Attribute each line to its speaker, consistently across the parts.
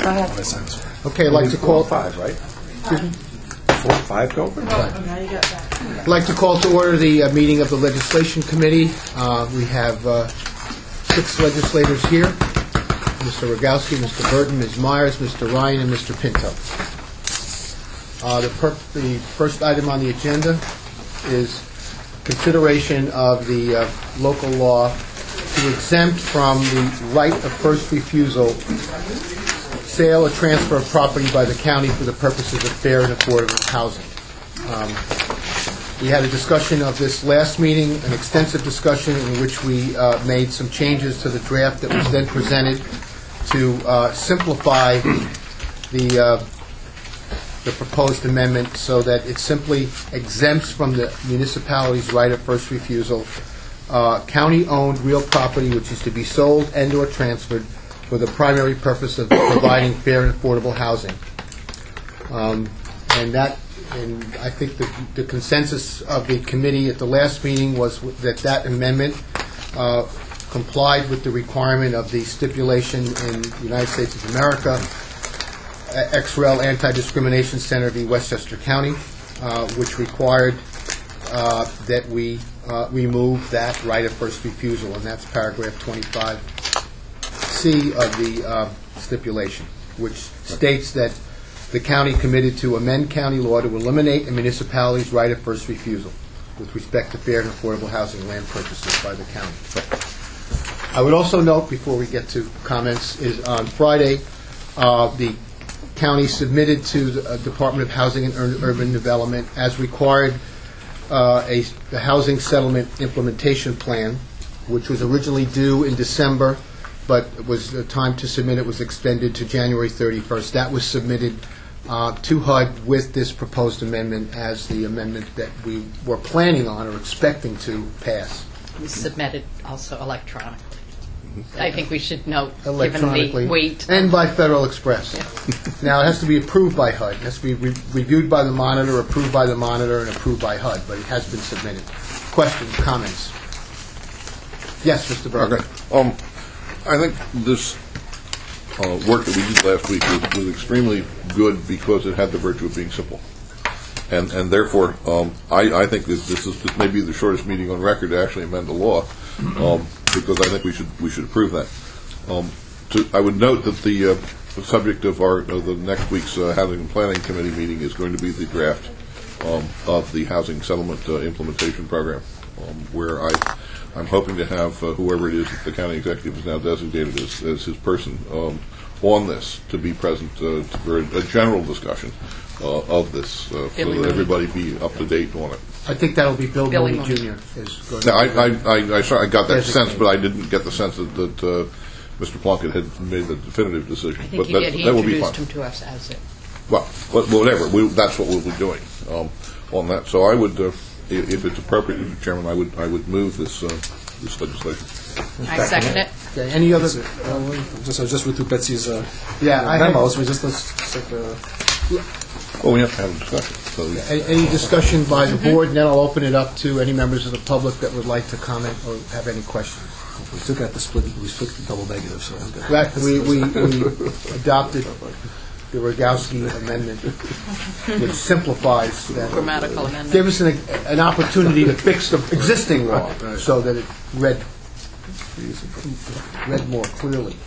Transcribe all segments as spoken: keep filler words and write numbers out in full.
Speaker 1: Go ahead.
Speaker 2: Okay, I'd like to call
Speaker 3: five, right? Four, five, go for it.
Speaker 2: I'd like to call to order the uh, meeting of the Legislation Committee. Uh, we have uh, six legislators here: Mister Rogowski, Mister Burton, Miz Myers, Mister Ryan, and Mister Pinto. Uh, the, per the first item on the agenda is consideration of the uh, local law to exempt from the right of first refusal sale or transfer of property by the county for the purposes of fair and affordable housing. Um, we had a discussion of this last meeting, an extensive discussion in which we uh, made some changes to the draft that was then presented to uh, simplify the uh, the proposed amendment so that it simply exempts from the municipality's right of first refusal uh, county-owned real property which is to be sold and or transferred for the primary purpose of providing fair and affordable housing. Um, and that, and I think the, the consensus of the committee at the last meeting was that that amendment uh, complied with the requirement of the stipulation in the United States of America, X R E L Anti-Discrimination Center v. Westchester County, uh, which required uh, that we uh, remove that right of first refusal, and that's paragraph twenty-five C of the uh, stipulation, which states that the county committed to amend county law to eliminate a municipality's right of first refusal with respect to fair and affordable housing land purchases by the county. I would also note, before we get to comments, is on Friday, uh, the county submitted to the uh, Department of Housing and Ur Urban Development, as required, uh, a, a housing settlement implementation plan, which was originally due in December, but it was the time to submit it was extended to January thirty-first. That was submitted uh, to H U D with this proposed amendment as the amendment that we were planning on or expecting to pass.
Speaker 1: We submitted also electronically. I think we should note, given
Speaker 2: Electronically.
Speaker 1: the weight.
Speaker 2: And by Federal Express.
Speaker 1: Yeah.
Speaker 2: Now, it has to be approved by H U D. It has to be re reviewed by the monitor, approved by the monitor, and approved by H U D, but it has been submitted. Questions, comments? Yes, Mister Burger.
Speaker 4: Okay. Um, I think this uh, work that we did last week was, was extremely good because it had the virtue of being simple. And, and therefore, um, I, I think that this is this may be the shortest meeting on record to actually amend the law, um, because I think we should we should approve that. Um, to, I would note that the, uh, the subject of our of the next week's uh, Housing and Planning Committee meeting is going to be the draft um, of the Housing Settlement uh, Implementation Program, um, where I I'm hoping to have uh, whoever it is that the county executive is now designated as, as his person um, on this to be present uh, to, for a, a general discussion uh, of this, uh, so that everybody be up to date on it.
Speaker 2: I think that'll be Bill
Speaker 1: Billy
Speaker 2: Mooney
Speaker 1: Mooney.
Speaker 2: Junior is going
Speaker 4: Now, I,
Speaker 2: to
Speaker 4: I, I, I, sorry, I got that
Speaker 2: Designated.
Speaker 4: sense, but I didn't get the sense that, that uh, Mister Plunkett had made the definitive decision.
Speaker 1: I think
Speaker 4: but
Speaker 1: he
Speaker 4: that,
Speaker 1: did. He
Speaker 4: that will be
Speaker 1: introduced
Speaker 4: fine.
Speaker 1: him to us as it.
Speaker 4: Well, but whatever. We, that's what we'll be doing um, on that. So I would, uh, if, if it's appropriate, Mister Chairman, I would I would move this uh, this legislation.
Speaker 1: I second it.
Speaker 2: Okay, any other?
Speaker 3: Uh, just, I just went through Betsy's uh,
Speaker 2: Yeah, I had-
Speaker 3: memos. We just let's take a.
Speaker 4: Well, we have to have a discussion. So
Speaker 2: Any any discussion by the board, and then I'll open it up to any members of the public that would like to comment or have any questions.
Speaker 3: We took out the split. We split the double negative. So I'm good.
Speaker 2: That, we, we, we adopted the Rogowski amendment, which simplifies that.
Speaker 1: Grammatical amendment.
Speaker 2: Give us an, an opportunity to fix the existing law so that it read, read more clearly.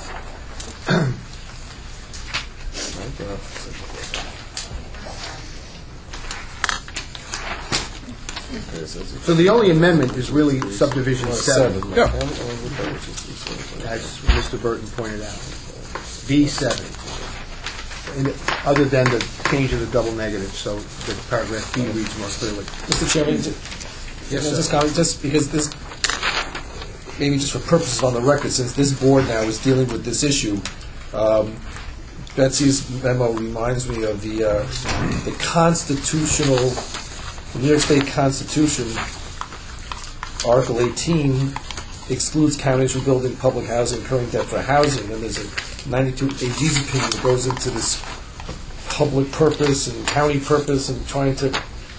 Speaker 2: So the only amendment is really subdivision seven,
Speaker 4: yeah,
Speaker 2: as Mister Burton pointed out. B seven. And other than the change of the double negative, so that paragraph B reads more clearly.
Speaker 3: Mister Chairman, just,
Speaker 2: Yes,
Speaker 3: just,
Speaker 2: sir.
Speaker 3: comment, just because this, maybe just for purposes on the record, since this board now is dealing with this issue, um, Betsy's memo reminds me of the uh, the constitutional, the New York State Constitution, Article eighteen excludes counties from building public housing, incurring debt for housing, and there's a ninety-two A G's opinion that goes into this public purpose and county purpose and trying to.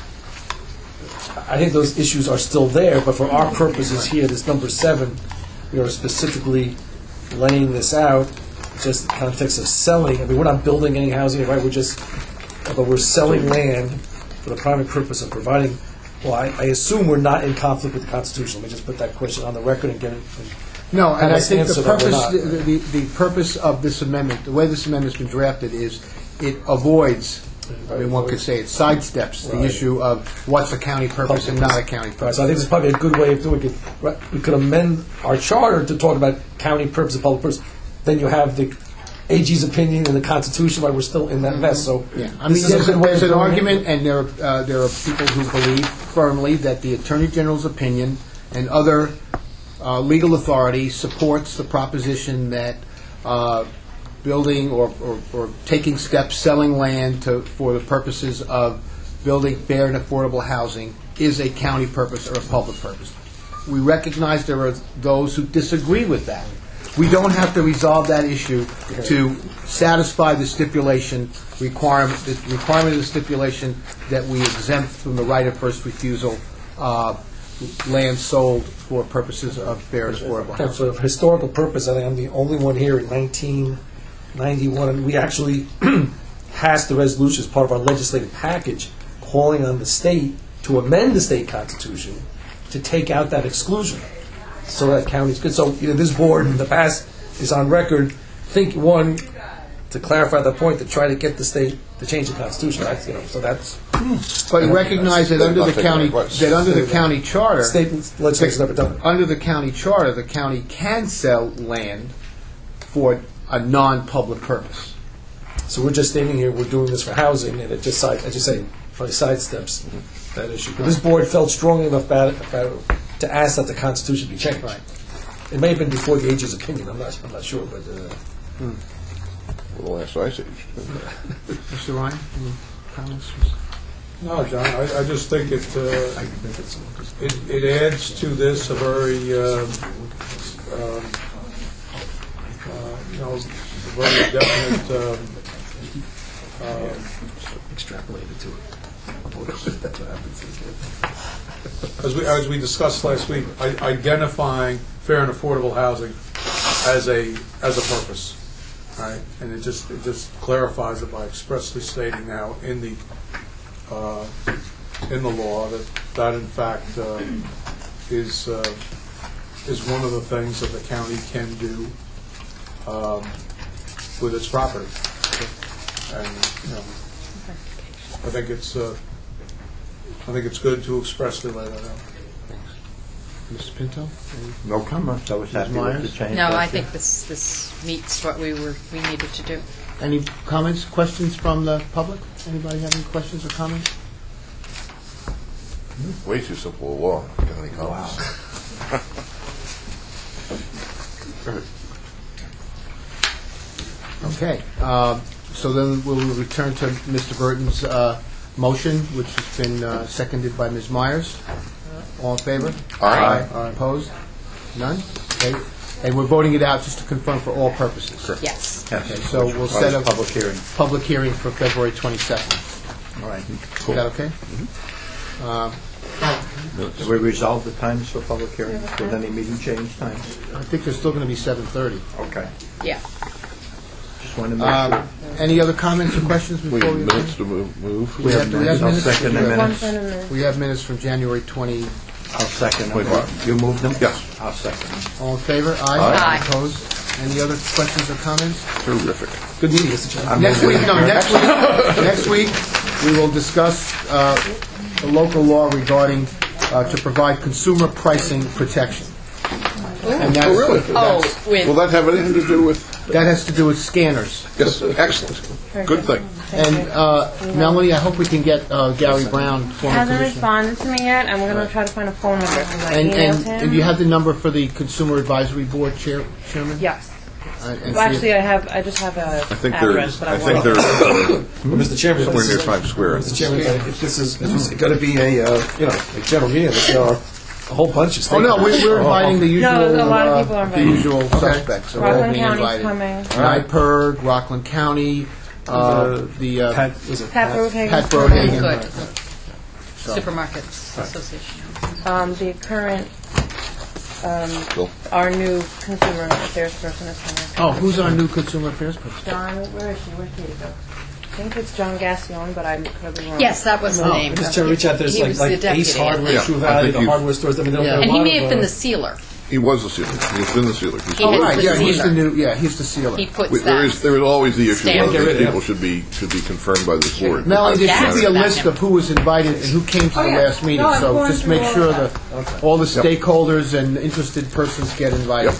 Speaker 3: I think those issues are still there, but for our purposes here, this number seven, we are specifically laying this out just in the context of selling, I mean, we're not building any housing, right, we're just, but we're selling land for the primary purpose of providing, well, I, I assume we're not in conflict with the Constitution. Let me just put that question on the record and get it.
Speaker 2: No, and I think
Speaker 3: answer
Speaker 2: the
Speaker 3: that we're
Speaker 2: purpose,
Speaker 3: not.
Speaker 2: the, the, the purpose of this amendment, the way this amendment's been drafted is it avoids, I mean, one could say it sidesteps the
Speaker 3: Right.
Speaker 2: issue of what's a county purpose and not a county
Speaker 3: Right,
Speaker 2: purpose.
Speaker 3: so I think this is probably a good way of doing it. Right, we could amend our charter to talk about county purpose and public purpose. Then you have the A G's opinion and the Constitution, while we're still in that mess, so.
Speaker 2: Yeah, I
Speaker 3: this
Speaker 2: mean,
Speaker 3: is a
Speaker 2: there's,
Speaker 3: good
Speaker 2: a,
Speaker 3: way
Speaker 2: there's
Speaker 3: of
Speaker 2: an
Speaker 3: doing it.
Speaker 2: argument, and there are, uh, there are people who believe firmly that the Attorney General's opinion and other uh, legal authority supports the proposition that uh, building or, or, or taking steps, selling land to, for the purposes of building fair and affordable housing is a county purpose or a public purpose. We recognize there are those who disagree with that. We don't have to resolve that issue to satisfy the stipulation requirement, the requirement of the stipulation that we exempt from the right of first refusal uh, land sold for purposes of fair and affordable
Speaker 3: And
Speaker 2: housing.
Speaker 3: for historical purpose, I think I'm the only one here in nineteen ninety-one, and we actually passed the resolution as part of our legislative package, calling on the state to amend the state constitution to take out that exclusion, so that counties could. So, you know, this board in the past is on record, think, one, to clarify the point, to try to get the state to change the constitution. That's, you know, so that's
Speaker 2: But recognize that under the
Speaker 4: Not taking
Speaker 2: county,
Speaker 4: advice.
Speaker 2: that under the county charter,
Speaker 3: state legislature's never done it.
Speaker 2: under the county charter, the county can sell land for a non-public purpose.
Speaker 3: So we're just standing here, we're doing this for housing, and it just side, as you say, probably sidesteps that issue. But this board felt strongly enough about it, about it to ask that the Constitution be changed.
Speaker 2: Right.
Speaker 3: It may have been before the Age's opinion. I'm not, I'm not sure, but uh,
Speaker 4: For the last ice age.
Speaker 2: Mister Ryan, any comments?
Speaker 5: No, John, I, I just think it, uh, it, it adds to this a very, um, um, uh, you know, very definite, um, um,
Speaker 3: extrapolated to it. That's what happens.
Speaker 5: as we, as we discussed last week, I- identifying fair and affordable housing as a, as a purpose, right? And it just, it just clarifies it by expressly stating now in the, uh, in the law that that in fact uh, is, uh, is one of the things that the county can do um, with its property. And, you know, I think it's, uh, I think it's good to expressly lay that out.
Speaker 2: Mister Pinto?
Speaker 6: No comment. I was happy with
Speaker 2: Myers?
Speaker 6: the change.
Speaker 1: No, I
Speaker 6: last
Speaker 1: think
Speaker 6: year.
Speaker 1: this, this meets what we were, we needed to do.
Speaker 2: Any comments, questions from the public? Anybody have any questions or comments?
Speaker 4: Way too simple a law. Got any comments?
Speaker 2: Okay, um, so then we'll return to Mister Burton's uh, motion, which has been uh, seconded by Miz Myers. All in favor?
Speaker 4: Aye.
Speaker 2: Aye. Opposed? None? Okay, and we're voting it out just to confirm for all purposes. Correct.
Speaker 1: Yes.
Speaker 2: Okay, so we'll set a
Speaker 6: Public hearing.
Speaker 2: public hearing for February twenty-second.
Speaker 6: All right.
Speaker 2: Is that okay?
Speaker 6: Did we resolve the times for public hearing? Did any meeting change times?
Speaker 2: I think there's still going to be seven thirty.
Speaker 6: Okay.
Speaker 1: Yeah.
Speaker 6: Just wanted to make
Speaker 2: Um,
Speaker 6: sure.
Speaker 2: Any other comments or questions
Speaker 4: We
Speaker 2: before
Speaker 4: have
Speaker 2: we...
Speaker 4: minutes to move. move.
Speaker 2: We have, do we have
Speaker 6: I'll
Speaker 2: minutes?
Speaker 6: second the
Speaker 2: We have-
Speaker 6: minutes.
Speaker 2: We have minutes from January twenty.
Speaker 6: I'll second them.
Speaker 4: Twenty-five.
Speaker 6: You moved them?
Speaker 4: Yes.
Speaker 6: I'll second them.
Speaker 2: All in favor? Aye.
Speaker 1: Aye.
Speaker 2: Opposed? Any other questions or comments?
Speaker 4: Terrific.
Speaker 3: Good meeting, Mister Chairman.
Speaker 2: Next week, no, next week, next week, we will discuss uh, the local law regarding, uh, to provide consumer pricing protection. And that's-
Speaker 4: Oh, really?
Speaker 1: Oh,
Speaker 2: that's-
Speaker 1: with,
Speaker 4: Will that have anything to do with?
Speaker 2: That has to do with scanners.
Speaker 4: Yes, excellent. Good thing.
Speaker 2: And uh, Melanie, I hope we can get uh, Gary Brown, former
Speaker 7: Hasn't
Speaker 2: commissioner.
Speaker 7: responded to me yet. I'm going to try to find a phone number because I
Speaker 2: And,
Speaker 7: emailed
Speaker 2: and,
Speaker 7: him.
Speaker 2: and do you have the number for the Consumer Advisory Board chair, chairman?
Speaker 7: Yes.
Speaker 2: Uh, and
Speaker 7: Well,
Speaker 2: see if-
Speaker 7: actually, I have. I just have a
Speaker 4: I think
Speaker 7: address,
Speaker 4: there's.
Speaker 7: but I,
Speaker 4: I think
Speaker 7: want
Speaker 4: there's
Speaker 3: Well, Mister Chairman,
Speaker 4: somewhere
Speaker 3: this
Speaker 4: near
Speaker 3: is-
Speaker 4: Times Square.
Speaker 3: Mister Chairman, if this is, if this is going to be a, uh, you know, a general meeting, there are a whole bunch of
Speaker 2: Oh,
Speaker 3: stakeholders.
Speaker 2: no, we- we're inviting the usual,
Speaker 7: a lot of
Speaker 2: uh,
Speaker 7: people are
Speaker 2: the
Speaker 7: invited.
Speaker 2: usual suspects. are all
Speaker 7: Rockland
Speaker 2: being
Speaker 7: County's
Speaker 2: invited.
Speaker 7: coming.
Speaker 2: NYPIRG, Rockland County, uh, the uh,
Speaker 3: Pat, was it
Speaker 7: Pat Broadhagen.
Speaker 2: Pat Broadhagen.
Speaker 1: good.
Speaker 2: So-
Speaker 1: Supermarkets Association.
Speaker 7: Um, the current um,
Speaker 4: Bill?
Speaker 7: our new consumer affairs person is coming.
Speaker 2: Oh, who's our new consumer affairs person?
Speaker 7: John, where is she? Where's Katie go? I think it's John Gassion, but I could be wrong.
Speaker 1: Yes, that was the
Speaker 3: No,
Speaker 1: name.
Speaker 3: I'm just trying to reach out. There's
Speaker 1: He
Speaker 3: like,
Speaker 1: was the
Speaker 3: like Ace
Speaker 1: deputy.
Speaker 3: Hardware,
Speaker 4: Yeah,
Speaker 3: True
Speaker 4: I
Speaker 3: Value,
Speaker 4: think
Speaker 3: the
Speaker 4: he-
Speaker 3: hardware stores. I mean, there
Speaker 2: Yeah.
Speaker 3: are a
Speaker 1: And he
Speaker 3: lot
Speaker 1: may
Speaker 3: of,
Speaker 1: have been
Speaker 3: uh,
Speaker 1: the sealer.
Speaker 4: He was the sealer. He's been the sealer. He's
Speaker 1: He
Speaker 4: still-
Speaker 1: had-
Speaker 2: Right,
Speaker 1: the
Speaker 2: yeah, he's the
Speaker 1: sealer.
Speaker 2: new, yeah, he's the sealer.
Speaker 1: He puts
Speaker 4: We- There is,
Speaker 1: that.
Speaker 4: there is always the issue
Speaker 1: Stamp.
Speaker 4: whether
Speaker 3: Get rid
Speaker 4: these
Speaker 3: of
Speaker 4: people
Speaker 3: it.
Speaker 4: should be, should be confirmed by this board.
Speaker 2: Melanie, there should
Speaker 1: That's
Speaker 2: be a
Speaker 1: about
Speaker 2: list
Speaker 1: him.
Speaker 2: of who was invited and who came to the
Speaker 7: yeah.
Speaker 2: last meeting,
Speaker 7: No, I'm
Speaker 2: so
Speaker 7: going
Speaker 2: just
Speaker 7: through
Speaker 2: make
Speaker 7: all
Speaker 2: sure
Speaker 7: of
Speaker 2: that
Speaker 7: that.
Speaker 2: all the
Speaker 4: Yep.
Speaker 2: stakeholders and interested persons get invited.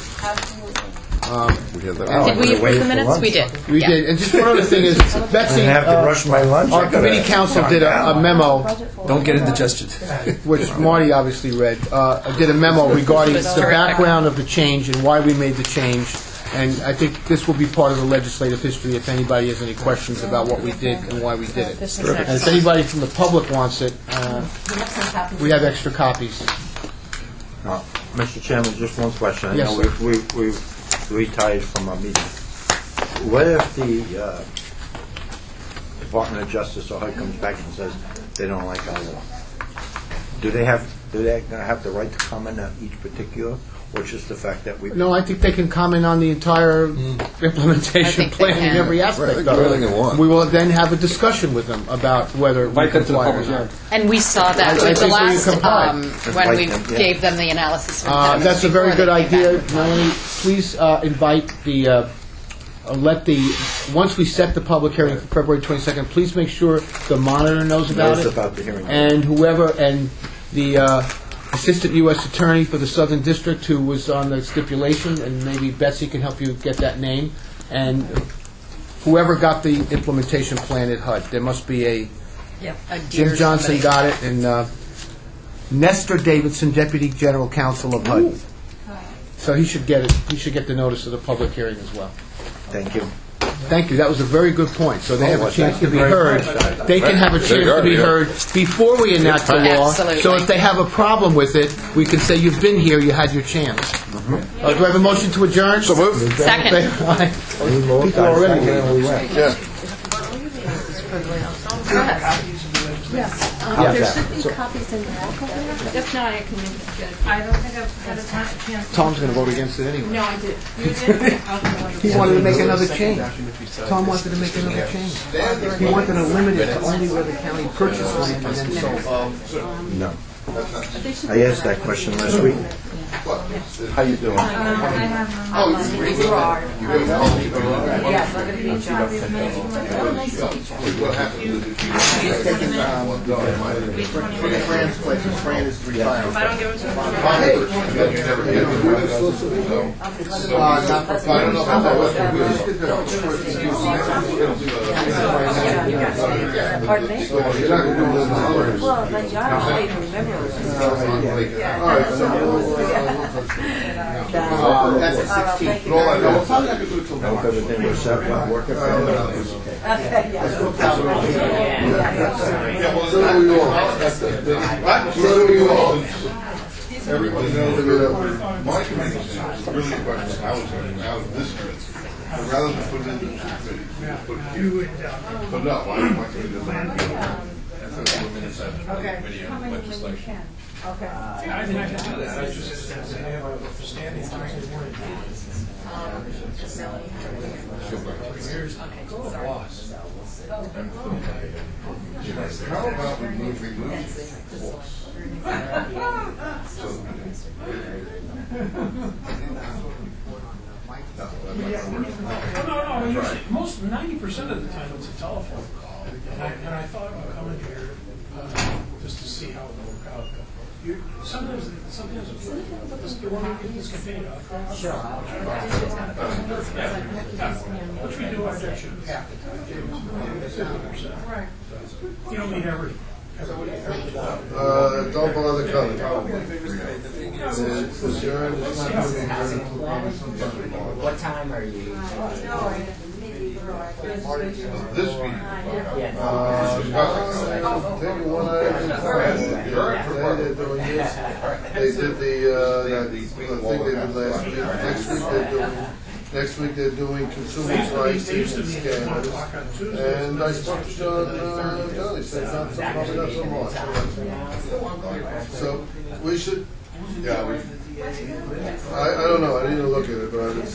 Speaker 4: We had that.
Speaker 1: Did we approve the minutes? We did.
Speaker 2: We
Speaker 1: Yeah.
Speaker 2: did, and just one other thing is, Betsy,
Speaker 6: I have to
Speaker 2: uh,
Speaker 6: rush my lunch. I
Speaker 2: our
Speaker 6: gotta
Speaker 2: committee council
Speaker 6: calm
Speaker 2: did a
Speaker 6: down.
Speaker 2: a memo,
Speaker 3: Don't get indigestion.
Speaker 2: which Marty obviously read, uh, did a memo regarding
Speaker 1: Was
Speaker 2: the
Speaker 1: terrific.
Speaker 2: background of the change and why we made the change, and I think this will be part of the legislative history if anybody has any questions about what we did and why we did it.
Speaker 7: This is
Speaker 2: And if
Speaker 7: next.
Speaker 2: anybody from the public wants it, uh, we have extra copies.
Speaker 6: Uh, Mister Chairman, just one question. I
Speaker 2: Yes,
Speaker 6: know
Speaker 2: sir.
Speaker 6: we we we retired from our meeting. What if the uh, Department of Justice or H U D comes back and says they don't like our law? Do they have do they have the right to comment on each particular, or just the fact that we?
Speaker 2: No, I think they can comment on the entire
Speaker 1: I
Speaker 2: implementation
Speaker 1: think they
Speaker 2: plan in
Speaker 1: can.
Speaker 2: every
Speaker 4: Right,
Speaker 2: aspect
Speaker 4: they
Speaker 2: of
Speaker 4: can do anything
Speaker 2: it.
Speaker 4: they want.
Speaker 2: We will then have a discussion with them about whether we comply or not.
Speaker 1: And we saw
Speaker 2: I-
Speaker 1: that
Speaker 2: I
Speaker 1: with the
Speaker 2: think we
Speaker 1: last,
Speaker 2: complied.
Speaker 1: um, when we
Speaker 6: Invite them, yeah.
Speaker 1: gave them the analysis. of
Speaker 2: Uh,
Speaker 1: impediments
Speaker 2: That's a very
Speaker 1: before
Speaker 2: good
Speaker 1: they came
Speaker 2: idea.
Speaker 1: back.
Speaker 2: Melanie, please uh, invite the, uh, uh, let the, once we set the public hearing for February twenty-second, please make sure the monitor knows about
Speaker 6: Knows
Speaker 2: it.
Speaker 6: about the hearing.
Speaker 2: And whoever, and the uh, Assistant U S Attorney for the Southern District who was on the stipulation, and maybe Betsy can help you get that name, and whoever got the implementation plan at H U D. There must be a,
Speaker 1: Yeah, a
Speaker 2: Jim
Speaker 1: dear
Speaker 2: Johnson
Speaker 1: somebody.
Speaker 2: got it, and uh, Nestor Davidson, Deputy General Counsel of H U D. So he should get it, he should get the notice of the public hearing as well.
Speaker 6: Thank you.
Speaker 2: Thank you, that was a very good point. So they have a
Speaker 6: well,
Speaker 2: chance
Speaker 6: thank
Speaker 2: to
Speaker 6: you
Speaker 2: be
Speaker 6: very
Speaker 2: heard. They can have a
Speaker 4: There
Speaker 2: chance
Speaker 4: you are,
Speaker 2: to be
Speaker 4: yeah.
Speaker 2: heard before we enact the law.
Speaker 1: Absolutely.
Speaker 2: So if they have a problem with it, we can say, you've been here, you had your chance. Uh, Do I have a motion to adjourn?
Speaker 4: So moved.
Speaker 1: Second.
Speaker 2: Aye. People are already leaving.
Speaker 4: Yeah.
Speaker 7: If not, I can. I don't think I've had a chance.
Speaker 2: Tom's going to vote against it anyway.
Speaker 7: No, I did. You did?
Speaker 2: He wanted to make another change. Tom wanted to make another change. He wanted to limit it to only where the county purchased land and then sold.
Speaker 6: No. I asked that question last week. How you doing?
Speaker 2: Fran's place, Fran is retired.
Speaker 7: If I don't give it to him.
Speaker 2: Uh, not for five.
Speaker 7: Pardon me? Well, my job, I don't remember.
Speaker 2: That's at sixteen. We'll probably have to do it till
Speaker 6: Hope everything was set up, working for you.
Speaker 4: So do we all. What? So do we all. Everybody knows that my committee is really a question of how is it, how is this committee? But rather than put it into the committee, just put it here. But no, my, my committee doesn't have to do that. That's a four minutes after the committee on legislation.
Speaker 5: Yeah, I mean, I can do that, I just, I have a standing Tuesday morning. Here's, oh, boss.
Speaker 4: How about we move, we move the boss?
Speaker 5: Oh, no, no, usually, most, ninety percent of the time it's a telephone call, and I, and I thought about coming here, uh, just to see how it will work out. You, sometimes, sometimes, it's, you want to get this continued. Sure. Yeah, which we do, I bet you, half the time, fifty percent. Right. You don't need every, every, every.
Speaker 8: Uh, don't bother coming. It's adjourned, it's not moving adjourned.
Speaker 9: What time are you?
Speaker 4: This meeting.
Speaker 8: Uh, take one item at a time. Today they're doing this. They did the, uh, that thing they did last week. Next week they're doing, next week they're doing consumers' rights and scanners. And I spoke to John, uh, John, he said not so, probably not so much. So, we should,
Speaker 4: Yeah, we,
Speaker 8: I, I don't know, I didn't look at it, but I was.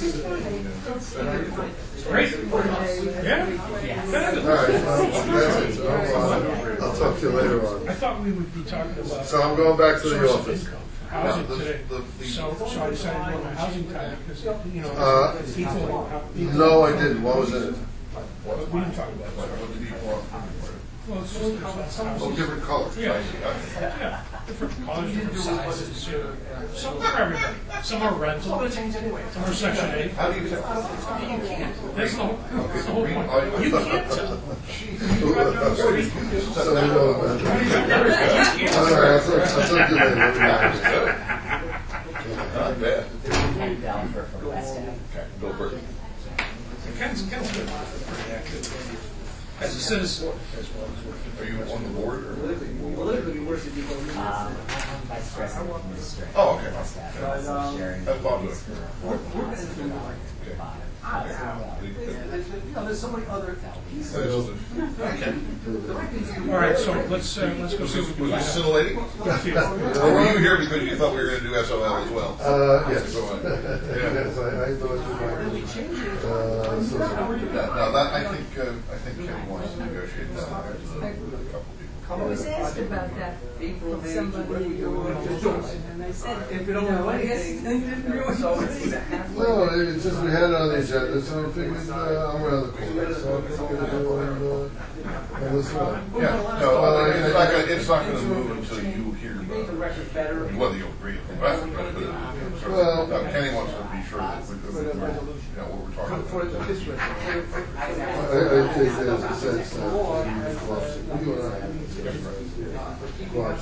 Speaker 9: Great. Yeah.
Speaker 8: All right, well, that's it, so I'll, uh, I'll talk to you later on.
Speaker 9: I thought we would be talking about
Speaker 8: So I'm going back to the
Speaker 9: source of
Speaker 8: office.
Speaker 9: income for housing
Speaker 8: The-
Speaker 9: today.
Speaker 8: the- the-
Speaker 9: So, so I decided to go to housing time because, you know,
Speaker 8: Uh,
Speaker 9: people, people.
Speaker 8: No, I didn't, what was in it?
Speaker 9: We didn't talk about that.
Speaker 4: What did he want?
Speaker 9: Well, it's just, it's not
Speaker 4: Oh,
Speaker 9: housing.
Speaker 4: different colors.
Speaker 9: Yeah, yeah, different colors, different sizes, you know, some for everybody. Some are rental, some are section eight.
Speaker 4: How do you tell?
Speaker 9: That's the whole, that's the whole point.
Speaker 4: I-
Speaker 9: You can't tell. You have no street.
Speaker 8: So we know about it. All right, I'll talk, I'll talk to you later.
Speaker 4: Not bad. Okay, Bill Burton.
Speaker 9: Ken's, Ken's been pretty active as a citizen as well as working.
Speaker 4: Are you on the board or?
Speaker 10: Um, I'm vice president of administration.
Speaker 4: Oh, okay.
Speaker 10: That's
Speaker 4: Bob doing.
Speaker 9: All right, so let's, uh, let's go see what we
Speaker 4: Was
Speaker 9: can
Speaker 4: this
Speaker 9: find out.
Speaker 4: scintillating? Or were you here because you thought we were going to do S O L as well?
Speaker 8: Uh, yes.
Speaker 4: Go on.
Speaker 8: Yes, I, I thought you might, uh, so,
Speaker 4: No, no, that, I think, uh, I think Ken wants to negotiate that with a couple people.
Speaker 11: I was asked about that from somebody in your organization, and I said, you know, I guess you didn't realize.
Speaker 8: no, it's just we had it on the agenda, so I figured, uh, I'm around the corner, so I'm gonna go and, uh, and listen up.
Speaker 4: Yeah, no, uh, it's not gonna, it's not gonna move until you hear about it, whether you agree with the rest of it, but it- sort
Speaker 8: Well-
Speaker 4: of, uh, Kenny wants to be sure that we, that we're, you know, what we're talking about.
Speaker 8: I, I think there's a sense that maybe you and I watch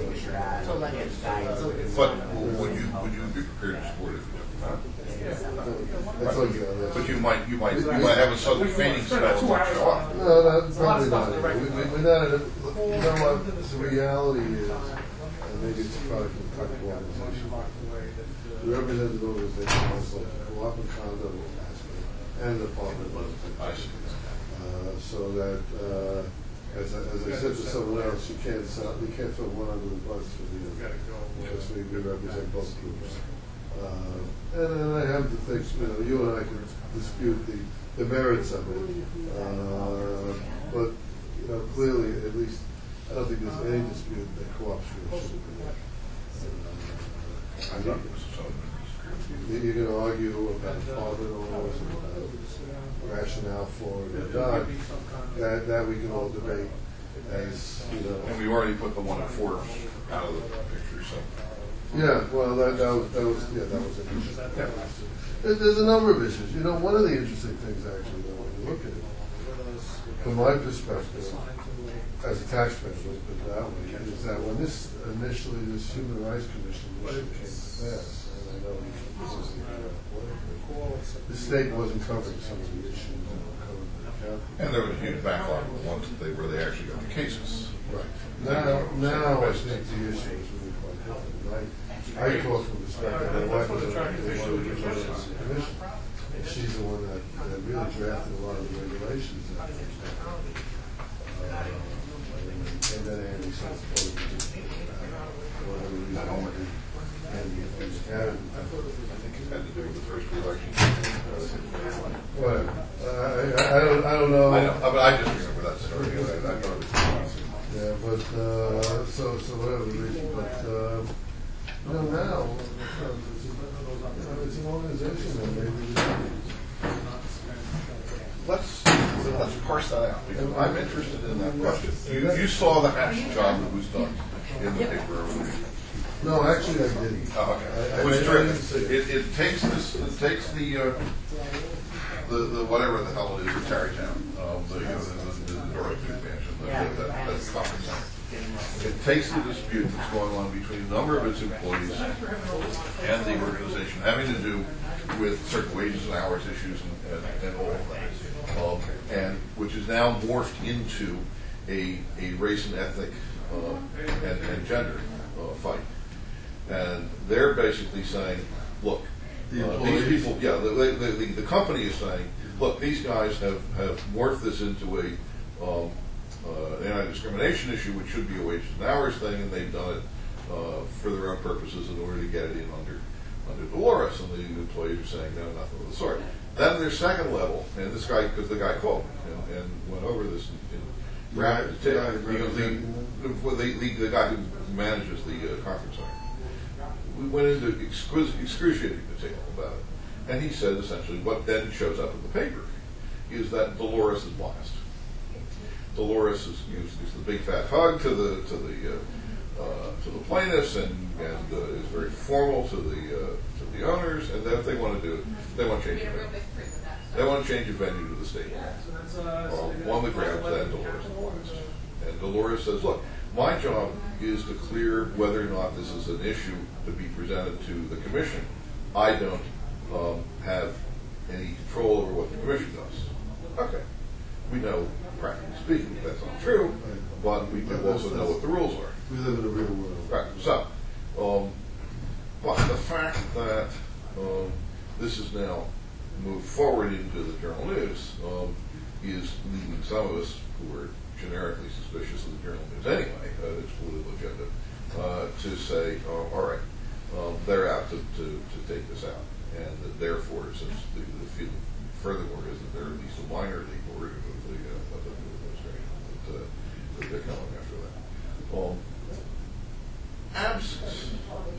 Speaker 4: But would you, would you be prepared to support it if you took the time?
Speaker 8: That's like, uh,
Speaker 4: But you might, you might, you might have a sudden fainting spell and not show up.
Speaker 8: no, that's probably not it. We, we, we're not, in a- you know what, the reality is, and maybe it's a product of the type of organization. The representative organization also like the co-op and condo aspect and the apartment
Speaker 4: I see.
Speaker 8: Uh, so that, uh, as I, as I said to someone else, you can't, sell- you can't throw one under the bus for the other, because we, we represent both groups. Uh, and then I have to think, you know, you and I can dispute the, the merits of it, uh, but, you know, clearly, at least, I don't think there's any dispute that co-ops should have been there.
Speaker 4: I thought it was something.
Speaker 8: You- You're going to argue about apartment owners, about rationale for it or not, that, that we can all debate as, you know.
Speaker 4: And we already put the one at Ford out of the picture, so.
Speaker 8: Yeah, well, that, that was, that was, yeah, that was an issue. There- There's a number of issues. You know, one of the interesting things actually, though, when you look at it, from my perspective, as a taxpayer, let's put it that way, is that when this, initially, this Human Rights Commission issue came to pass, and I know this is the, the state wasn't covering some of the issues that were covered by the county.
Speaker 4: And there was a huge backlog of the ones that they, where they actually got the cases.
Speaker 8: Right. Now, now I think the issue is really quite different. I, I talk from the perspective, my wife was on the commission. She's the one that, that really drafted a lot of the regulations. That, uh, and then Andy sent it forward to for whatever reason. Andy was added.
Speaker 4: I think it had to do with the first election.
Speaker 8: Whatever. Uh, I, I don't, I don't know.
Speaker 4: I know, but I just remember that story. I, I thought it was.
Speaker 8: Yeah, but, uh, so, so whatever the reason, but, um, you know, now, uh, you know, it's an organization that maybe,
Speaker 4: Let's, let's parse that out, because I'm interested in that question. You, you saw the hash job that was done in the paper over the weekend.
Speaker 8: no, actually I didn't.
Speaker 4: Oh,
Speaker 8: I-
Speaker 4: okay.
Speaker 8: I-
Speaker 4: Which
Speaker 8: I
Speaker 4: is
Speaker 8: didn't
Speaker 4: terrific.
Speaker 8: see it.
Speaker 4: It, it takes this, it takes the, uh, the, the, whatever the hell it is, the Tarrytown, um, the, you know, the, the, the Dorothy expansion, the, that, that conference center. It takes the dispute that's going on between a number of its employees and the organization, having to do with certain wages and hours issues and, and, and all of that. Um, and which is now morphed into a, a race and ethnic uh, and, and gender uh, fight. And they're basically saying, look,
Speaker 8: The
Speaker 4: uh, these
Speaker 8: employees?
Speaker 4: people, yeah, the, the, the, the company is saying, look, these guys have, have morphed this into a um, uh, anti-discrimination issue, which should be a wages and hours thing, and they've done it uh, for their own purposes in order to get it in under under Dolores, and the employees are saying, no, nothing of the sort. Then there's second level, and this guy, because the guy called me and, and went over this in, in rapid detail.
Speaker 8: Yeah,
Speaker 4: You know, the, the, the, the guy who manages the uh, conference center. We went into excruci- excruciating detail about it. And he said essentially what then shows up in the paper is that Dolores is biased. Dolores is gives, gives the big fat hug to the to the uh, uh, to the plaintiffs and and uh, is very formal to the uh, to the owners, and then if they want to do it, they want to change the venue. They want to change the venue to the state. Uh, on the grounds that Dolores is biased. And Dolores says, look, my job is to clear whether or not this is an issue to be presented to the commission. I don't um, have any control over what the commission does. Okay. We know, practically speaking, that's not true, but we do also know what the rules are.
Speaker 8: We live in a real world.
Speaker 4: Right. So, um, but the fact that um, this is now moved forward into the Journal News um, is leading some of us who are generically suspicious of the Journal News anyway, uh, its political agenda, uh, to say, oh, all right, um, they're out to, to, to take this out. And that therefore, since the, the feeling furthermore is that they're at least a minor league organ of the, uh, of the new administration, that, uh, that they're coming after that. Um, absence,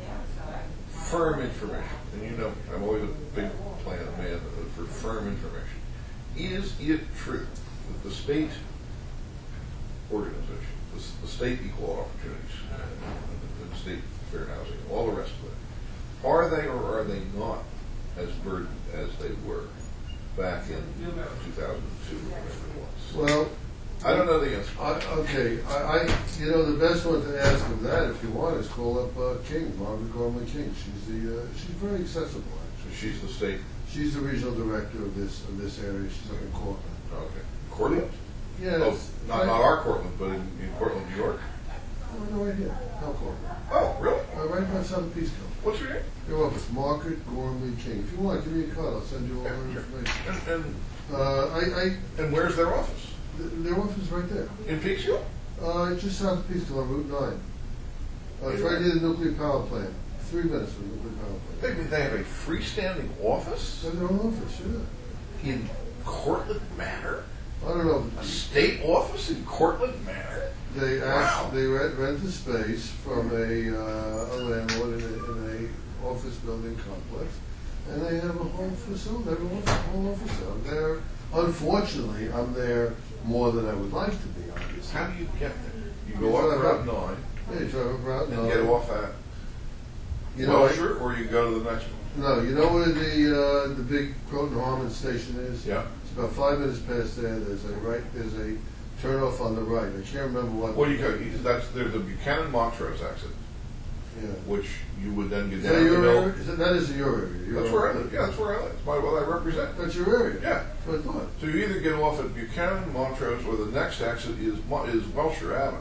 Speaker 4: firm information, and you know, I'm always a big plan man for firm information. Is it true that the state organization, the, the state equal opportunities, and the state fair housing, and all the rest of it, are they or are they not as burdened as they were back in two thousand two or whatever it was?
Speaker 8: Well,
Speaker 4: I don't know the answer.
Speaker 8: I, okay, I, I, you know, the best one to ask him that, if you want, is call up uh, King, Margaret Gormley King. She's the, uh, she's very accessible.
Speaker 4: So she's the state.
Speaker 8: She's the regional director of this of this area. She's up in Cortland.
Speaker 4: Okay, Cortland.
Speaker 8: Yeah,
Speaker 4: Oh,
Speaker 8: it's-
Speaker 4: not not our Cortland, but in, in Cortland, New York.
Speaker 8: Oh, no idea. How Cortland?
Speaker 4: Oh, really?
Speaker 8: Uh, right by South Peace Corps.
Speaker 4: What's your name?
Speaker 8: You're welcome. Margaret Gormley King. If you want, give me a card. I'll send you all her information.
Speaker 4: And, and
Speaker 8: Uh, I, I,
Speaker 4: and where's their office?
Speaker 8: th- their office is right there.
Speaker 4: In Peekskill?
Speaker 8: Uh, just south of Peekskill on Route nine. Uh, it's right near the nuclear power plant. Three minutes from the nuclear power
Speaker 4: They,
Speaker 8: plant.
Speaker 4: they have a freestanding office
Speaker 8: They have their own office, yeah.
Speaker 4: in Cortland Manor?
Speaker 8: I don't know.
Speaker 4: A state office in Cortland Manor?
Speaker 8: They
Speaker 4: Wow.
Speaker 8: actually, they rent, rent the space from a, uh, a landlord in a, in a office building complex, and they have a whole facility, they have a whole, whole office out there. Unfortunately, I'm there more than I would like to be, obviously.
Speaker 4: How do you get there? You go up Route nine
Speaker 8: Yeah, you drive up Route
Speaker 4: and
Speaker 8: nine.
Speaker 4: get off at
Speaker 8: You know,
Speaker 4: Welsher, or you go to the next one?
Speaker 8: no, you know where the, uh, the big Croton Harmon station is?
Speaker 4: Yeah.
Speaker 8: It's about five minutes past there, there's a right, there's a turnoff on the right, I can't remember what.
Speaker 4: What do you go? you- That's there's a Buchanan Montrose exit,
Speaker 8: Yeah.
Speaker 4: which you would then get
Speaker 8: Is
Speaker 4: down
Speaker 8: that
Speaker 4: the
Speaker 8: your
Speaker 4: middle.
Speaker 8: area? Is that, that is your area? Your
Speaker 4: That's where I
Speaker 8: area.
Speaker 4: live. Yeah, that's where I live. It's my, what I represent.
Speaker 8: That's your area?
Speaker 4: Yeah.
Speaker 8: That's what I thought.
Speaker 4: So you either get off at Buchanan, Montrose, or the next exit is Mo- is Welsher Avenue.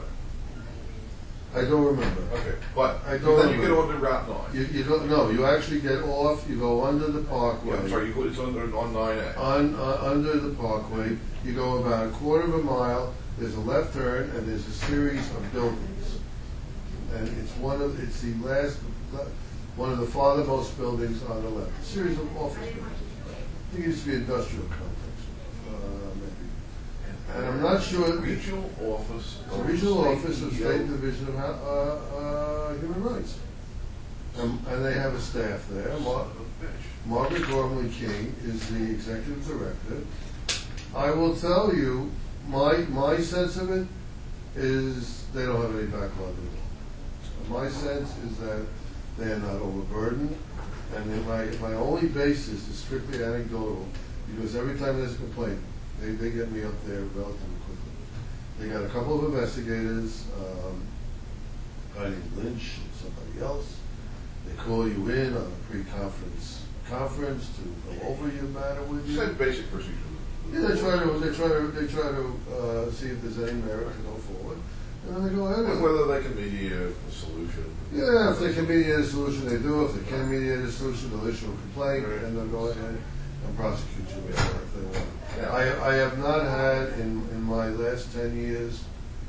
Speaker 8: I don't remember.
Speaker 4: Okay, but
Speaker 8: I don't
Speaker 4: then you get
Speaker 8: remember.
Speaker 4: onto Route nine.
Speaker 8: You, you don't, no, you actually get off, you go under the
Speaker 4: Yeah,
Speaker 8: parkway.
Speaker 4: I'm sorry, you go, it's under on nine A.
Speaker 8: On, uh, under the parkway, you go about a quarter of a mile, there's a left turn, and there's a series of buildings. And it's one of, it's the last, one of the farthermost buildings on the left, a series of office buildings. I think it used to be industrial complex, uh, maybe. And I'm not sure.
Speaker 4: Regional office.
Speaker 8: It's a
Speaker 4: of
Speaker 8: regional
Speaker 4: State
Speaker 8: office of
Speaker 4: E O.
Speaker 8: State Division of uh, uh, Human Rights. Um, and they have a staff there. Mar- Margaret Gormley King is the executive director. I will tell you, my my sense of it is they don't have any backlog at all. My sense is that they are not overburdened, and then my my only basis is strictly anecdotal, because every time there's a complaint, they, they get me up there relatively quickly. They got a couple of investigators, um, a guy named Lynch and somebody else. They call you in on a pre-conference conference to go over your matter with you.
Speaker 4: Same basic procedure.
Speaker 8: Yeah, they try to they try to they try to uh, see if there's any merit to go forward, and then they go ahead with
Speaker 4: And
Speaker 8: it.
Speaker 4: whether they can mediate a solution.
Speaker 8: Yeah, if they can mediate a solution, they do. If they can't mediate a solution, they'll issue a complaint, and they'll go ahead and prosecute you if they want.
Speaker 4: Yeah.
Speaker 8: I, I have not had in, in my last ten years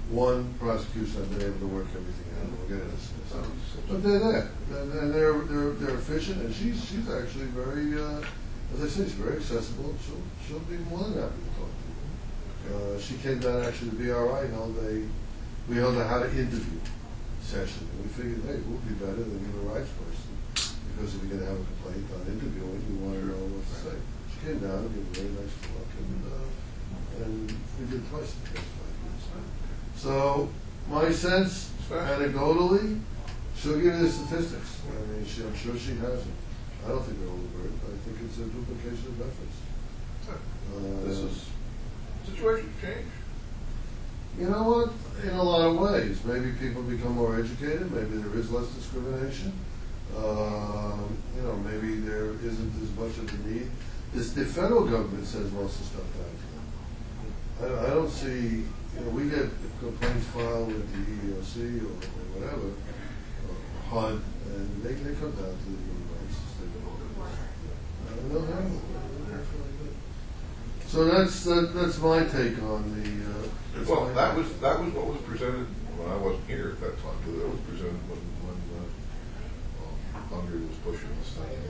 Speaker 8: one prosecution I've been able to work everything out, and we're getting this. But they're there, and, and they're, they're, they're efficient, and she's, she's actually very, uh, as I say, she's very accessible. She'll, she'll be more than happy to talk to you. Uh, she came down actually to B R I, held a, we held a how to interview session, and we figured, hey, we'll be better than human rights person, because if you're going to have a complaint on interviewing, you want to know what to say. She came down and gave a very nice talk, and, uh, and we did twice in the past five years. So, my sense, anecdotally, she'll give you the statistics. I mean, she, I'm sure she has it. I don't think they're overburdened. I think it's a duplication of efforts. Uh,
Speaker 4: This is, situations change.
Speaker 8: You know what? In a lot of ways. Maybe people become more educated. Maybe there is less discrimination. Um, you know, maybe there isn't as much of a need. This, the federal government sends most of the stuff down to them. I, I don't see, you know, we get complaints filed with the E E O C or, or whatever, or H U D, and they, they come down to the human rights system. Uh, they'll handle it. They're fairly good. So that's that, that's my take on the. Uh,
Speaker 4: Well, that was that was what was presented when I wasn't here at that time. But that was presented when when uh, um, Hungary was pushing this thing.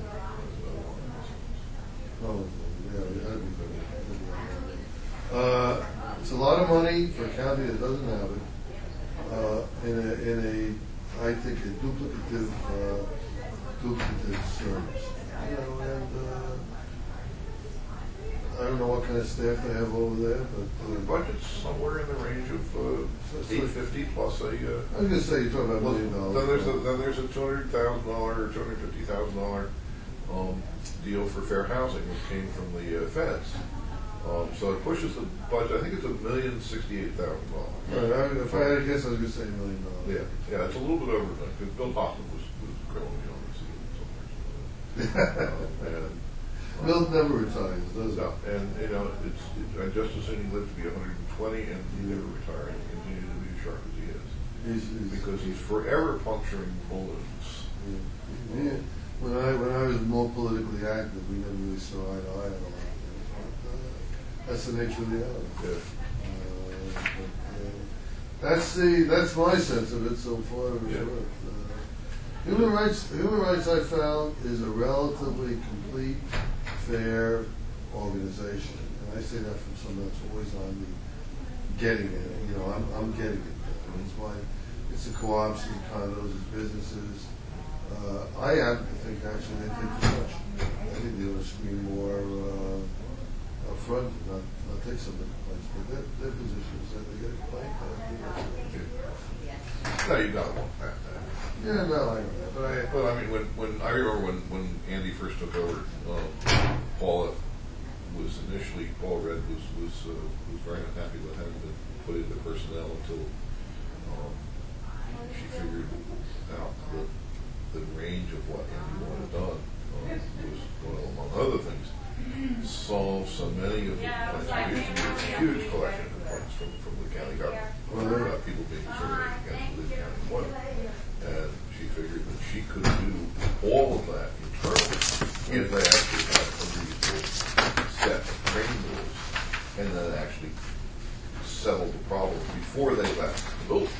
Speaker 8: Oh, yeah, that'd be good. That'd be good. Uh, it's a lot of money for a county that doesn't have it. Uh, in a in a, I think a duplicative uh, duplicative service. You know, and. Uh, I don't know what kind of staff they have over there, but
Speaker 4: The
Speaker 8: uh,
Speaker 4: budget's somewhere in the range of uh, eight fifty plus a. Uh,
Speaker 8: I was going to say you're talking about a million dollars.
Speaker 4: Then there's a then there's a two hundred thousand dollar or two hundred fifty thousand dollar um, deal for fair housing, which came from the uh, feds. Um, so it pushes the budget. I think it's a million sixty eight thousand dollars.
Speaker 8: Right, I, if I had to guess, I was going to say a million dollars.
Speaker 4: Yeah, yeah, it's a little bit over that because Bill Hoffman was was criminally on the scene somewhere. uh, and,
Speaker 8: Bill never retires, does he?
Speaker 4: No, and you know, it's, it's I just as soon he lived to be one hundred twenty and he never retired and continue to be as sharp as he is.
Speaker 8: He's, he's,
Speaker 4: Because he's forever puncturing balloons.
Speaker 8: yeah. Yeah. When I when I was more politically active, we never really saw eye to eye on a lot of things. But, uh, that's the nature of the animal.
Speaker 4: Yeah.
Speaker 8: Uh, but, uh, that's the that's my sense of it so far.
Speaker 4: Yeah.
Speaker 8: Sure. Uh, human rights, human rights, I found is a relatively complete, fair organization, and I say that from someone that's always on the getting it. You know, I'm I'm getting it. It's why it's the co-ops, it's the condos, it's businesses. Uh, I happen to think actually they take too much. I think they ought to screen more uh, up front and not, not take some of the complaints. But their, their position is that they get a complaint.
Speaker 4: No, you got one.
Speaker 8: Yeah, no, I know that.
Speaker 4: But I, but I mean, when, when I remember when, when Andy first took over, um, Paula was initially Paul Red was was uh, was very unhappy with having been put into personnel until um, she figured out the the range of what Andy wanted done um, was, well, among other things, solve so many of the complaints. We used to get a huge collection of complaints from, from the county government about people being discriminated against within county employment. And she figured that she could do all of that internally if they actually had a reasonable set of training rules and then actually settled the problem before they left the building.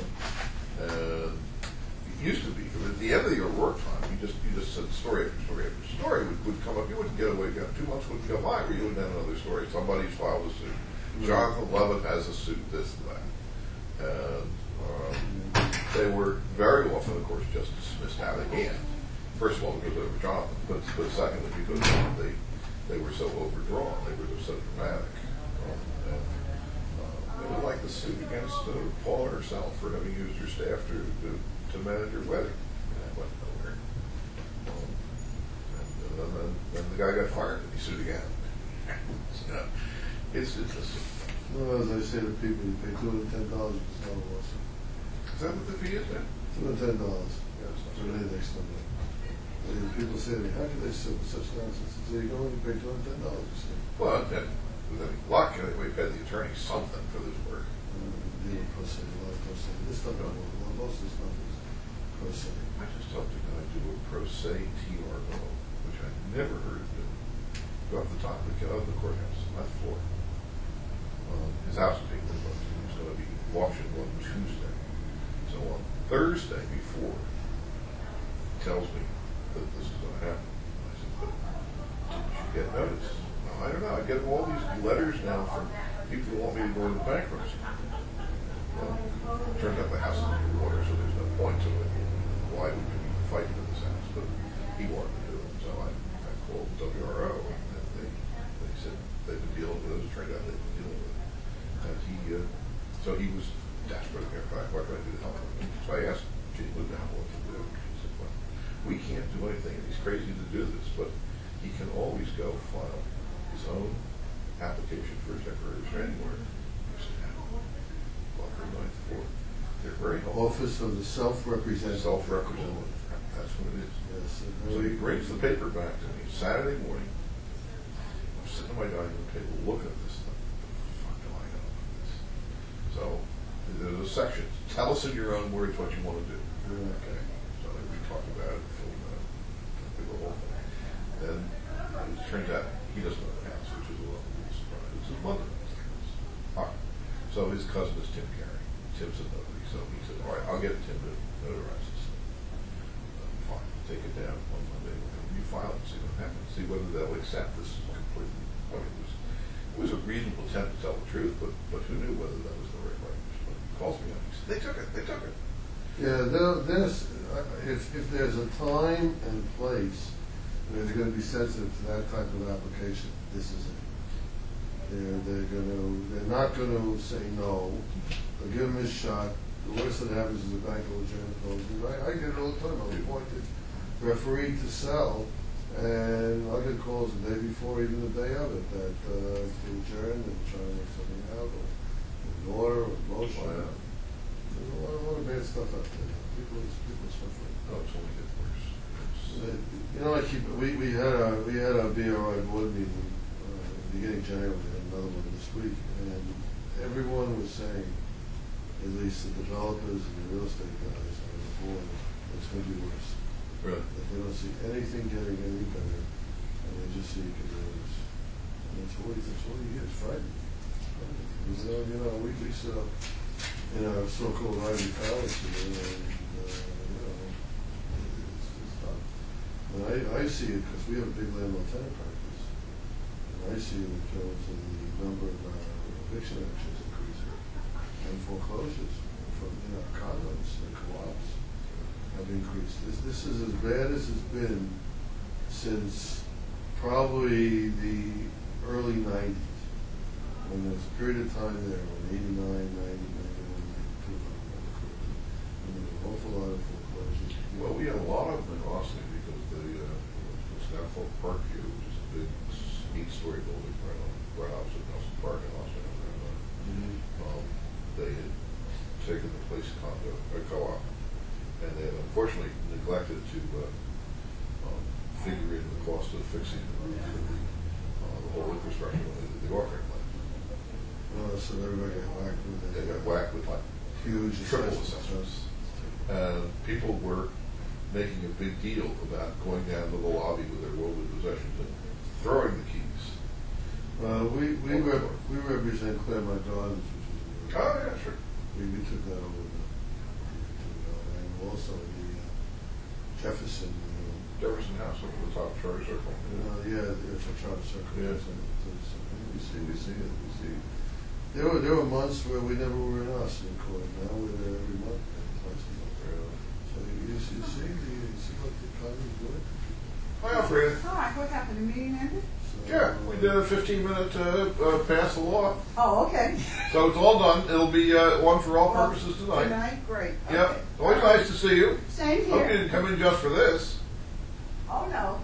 Speaker 4: And it used to be, at the end of your work time, you just you just said story after story after story would, would come up. You wouldn't get away. You know, two months wouldn't go by where you wouldn't have another story. Somebody's filed a suit. Mm-hmm. Jonathan Levitt has a suit, this and that. And um, they were very often, of course, just dismissed out of hand. First of all, because they were Jonathan, but, but secondly, because they they were so overdrawn, they were so dramatic. Um, and, uh, they would like the suit against uh, Paula herself for having used her staff to to, to manage her wedding. And that went nowhere. Um, and, and then, then the guy got fired and he sued again. So, it's it's just.
Speaker 8: Well, as I say to people, you pay two hundred ten dollars to sell a lawsuit.
Speaker 4: Is that what the fee is then?
Speaker 8: Two hundred ten dollars. Yeah, it's not an index number. And people say to me, how can they sue with such nonsense? I say, you can only pay two hundred ten dollars to sue.
Speaker 4: Well, and with any luck, anyway, paid the attorney something for this work.
Speaker 8: Deal with pro se, a lot of pro se. This stuff, well, most of this stuff is pro se.
Speaker 4: I just helped a guy do a pro se T R O, which I never heard of doing. Go off the top of the, of the courthouse, on that floor. Um, his house was being moved. He was going to be watching on Tuesday. So on Thursday before, he tells me that this is going to happen. I said, but did you get notice? No, I don't know. I get all these letters now from people who want me to go into bankruptcy. Well, it turns out the house is underwater, so there's no point to it. Why would you even fight for this house? But he wanted to do it, so I, I called W R O, and they, they said they've been dealing with it. It turned out they've been dealing with it. And he, uh, so he was desperate. What can I do to help him? So I asked Gene Lugow what to do. He said, well, we can't do anything, and he's crazy to do this, but he can always go file his own application for a temporary restraining order. I said, how? Well, her ninth floor. They're very helpful.
Speaker 8: Office of the Self-Represented.
Speaker 4: Self-represented. That's what it is.
Speaker 8: Yes.
Speaker 4: So he brings the paper back to me Saturday morning. I'm sitting at my dining room table looking at this thing. What the fuck do I know about this? So there's a section. Tell us in your own words what you want to do. Okay. So we talked about it, filled out the whole thing. Then it turns out he doesn't know the house, which is a little surprise. It's his mother. All right. So his cousin is Tim Carey. Tim's a notary. So he said, all right, I'll get Tim to notarize this thing. Uh, fine. Take it down on Monday. You file it and see what happens. See whether they'll accept this completely. I mean, it was, it was a reasonable attempt to tell the truth, but, but who knew whether that was the right language? But he calls me up. He said, they took it. They took it.
Speaker 8: Yeah, there, there's, uh, if, if there's a time and place where they're going to be sensitive to that type of application, this is it. They're, they're going to, they're not going to say no. They'll give them his shot. The worst that happens is the bank will adjourn the closing. I, I get it all the time. I'm appointed referee to sell, and I'll get calls the day before, even the day of it, that uh, to adjourn and try to make something out, or an order, or motion.
Speaker 4: Wow.
Speaker 8: There's a lot, a lot of bad stuff out there. People, people are suffering.
Speaker 4: No, it's only get worse. It's,
Speaker 8: You know, I keep, we, we had our, we had our B R I board meeting, uh, beginning of January, we had another one this week, and everyone was saying, at least the developers and the real estate guys on the board, it's going to be worse.
Speaker 4: really?
Speaker 8: That they don't see anything getting any better, and they just see it get worse. And that's all, that's all you hear, it's frightening. You know, you know, we, we sit up in our so-called Ivy Palace here, and, uh, you know, it's, it's not. And I, I see it because we have a big landlord tenant practice, and I see it in terms of the number of uh, eviction actions increasing and foreclosures from, you know, condos and co-ops have increased. This, this is as bad as it's been since probably the early nineties. When there was a period of time there, when eighty-nine, ninety, ninety-one, ninety-two, if I remember correctly, and there was an awful lot of foreclosures.
Speaker 4: Well, we have a lot of them in Austin because the, uh, it's now called Parkview, which is a big eight-story building right on, right opposite Nelson Park in Austin.
Speaker 8: Mm-hmm.
Speaker 4: Um, they had taken the place condo, a co-op, and they had unfortunately neglected to uh, um, figure in the cost of fixing the roof and the, uh, the whole infrastructure when they did the offering plan.
Speaker 8: Uh, so everybody got whacked with it.
Speaker 4: They got whacked with like
Speaker 8: Huge
Speaker 4: triple
Speaker 8: assessments.
Speaker 4: assessments. And people were making a big deal about going down to the lobby with their worldly possessions and throwing the keys.
Speaker 8: Uh, we, we, rep, we represent Claremont Gardens, which is.
Speaker 4: Oh, yeah, sure.
Speaker 8: We, we took that over the, uh, and also the uh, Jefferson. Uh,
Speaker 4: Jefferson House over the top of Charter Circle.
Speaker 8: uh, yeah, the Charter Circle.
Speaker 4: Yeah.
Speaker 8: So, so, so we see, we see it, we see it. There were, there were months where we never were in Austin court. Now we're there every month. And twice a month. So you, you see, you see, the, you see what the economy's doing.
Speaker 4: Hi, Alfred.
Speaker 11: Hi, what happened? The meeting ended?
Speaker 8: So,
Speaker 4: Yeah, we did a fifteen minute uh, uh, pass the law.
Speaker 11: Oh, okay.
Speaker 4: So it's all done. It'll be uh, one for all purposes tonight.
Speaker 11: Tonight, great.
Speaker 4: Yep.
Speaker 11: Okay.
Speaker 4: Always nice to see you.
Speaker 11: Same
Speaker 4: Hope you
Speaker 11: here.
Speaker 4: didn't come in just for this.
Speaker 11: Oh, no.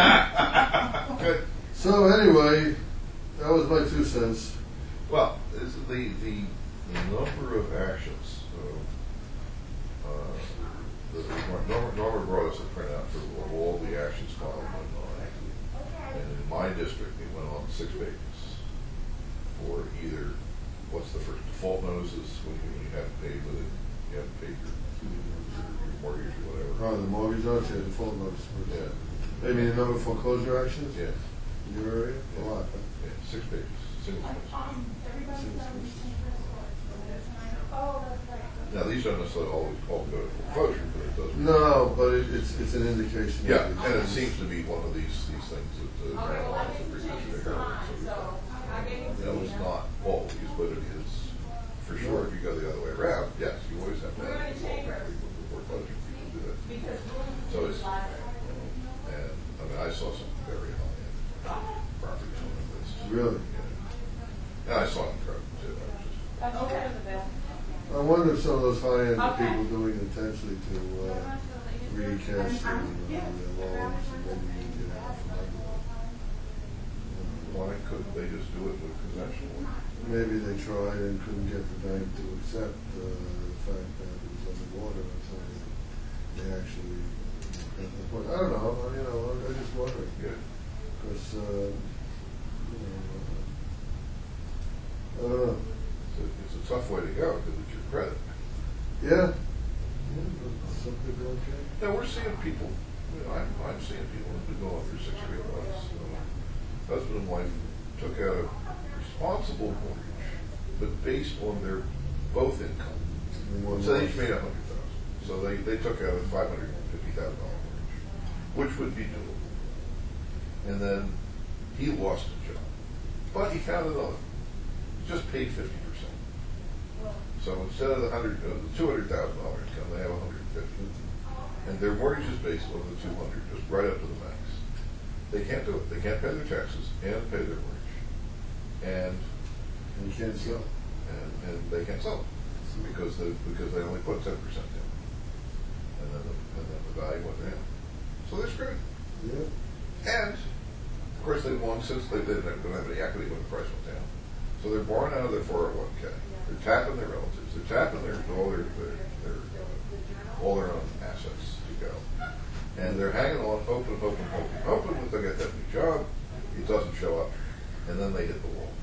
Speaker 4: Good.
Speaker 8: so anyway, that was my two cents.
Speaker 4: Well, it's the, the, the number of actions, uh, uh, the, Norma, Norma brought us a printout for all the actions filed by nine. And in my district, it went on six pages for either, what's the first, default notices, when you, when you haven't paid with it, you haven't paid your, your mortgage or whatever.
Speaker 8: Oh, the mortgage notice, yeah, default notice.
Speaker 4: Yeah.
Speaker 8: I mean, the number of foreclosure actions?
Speaker 4: Yeah.
Speaker 8: In your area? A lot, huh?
Speaker 4: Yeah, six pages, single space.
Speaker 11: Um, everybody's done. Oh,
Speaker 4: Now, these don't necessarily always all go to foreclosure, but it does.
Speaker 8: No, but it, it's, it's an indication.
Speaker 4: Yeah,
Speaker 8: that
Speaker 4: and it
Speaker 8: it's-
Speaker 4: seems to be one of these, these things that, uh, you know, it's not always, but it is, for sure, if you go the other way around, yes, you always have to have foreclosure, people do that. So it's, and, I mean, I saw some very high-end properties on the list.
Speaker 8: Really?
Speaker 4: Yeah. And I saw them grow, too, I was just.
Speaker 8: I wonder if some of those high-end people doing it intentionally to uh, recash their, uh, their loans and maybe get out from under them.
Speaker 4: Why couldn't they just do it with conventional?
Speaker 8: Maybe they tried and couldn't get the bank to accept uh, the fact that it was underwater until they, they actually got the point. I don't know, I- you know, I'm I'm just wondering.
Speaker 4: Yeah.
Speaker 8: Because, uh, you know, uh, I don't know.
Speaker 4: It's a, it's a tough way to go because it's your credit.
Speaker 8: Yeah. Yeah, but some people don't care.
Speaker 4: Now, we're seeing people, you know, I'm, I'm seeing people who've been going through six or eight months. Uh, husband and wife took out a responsible mortgage, but based on their both income. So they each made a hundred thousand. So they, they took out a five hundred and fifty thousand dollar mortgage, which would be doable. And then he lost a job, but he found another. He just paid fifty percent. So instead of the hundred, uh, the two hundred thousand dollar income, they have a hundred and fifty, and their mortgage is based on the two hundred, just right up to the max. They can't do it. They can't pay their taxes and pay their mortgage, and
Speaker 8: And you can't sell.
Speaker 4: and, and they can't sell it because they because they only put ten percent down, and then the, and then the value went down. So they're screwed.
Speaker 8: Yeah.
Speaker 4: And of course they've long since they didn't have, don't have any equity when the price went down. So they're borrowing out of their four oh one k. They're tapping their relatives. They're tapping their all their their, their uh, all their own assets to go. And they're hanging on, hoping, hoping, hoping, hoping that they'll get that new job. It doesn't show up, and then they hit the wall.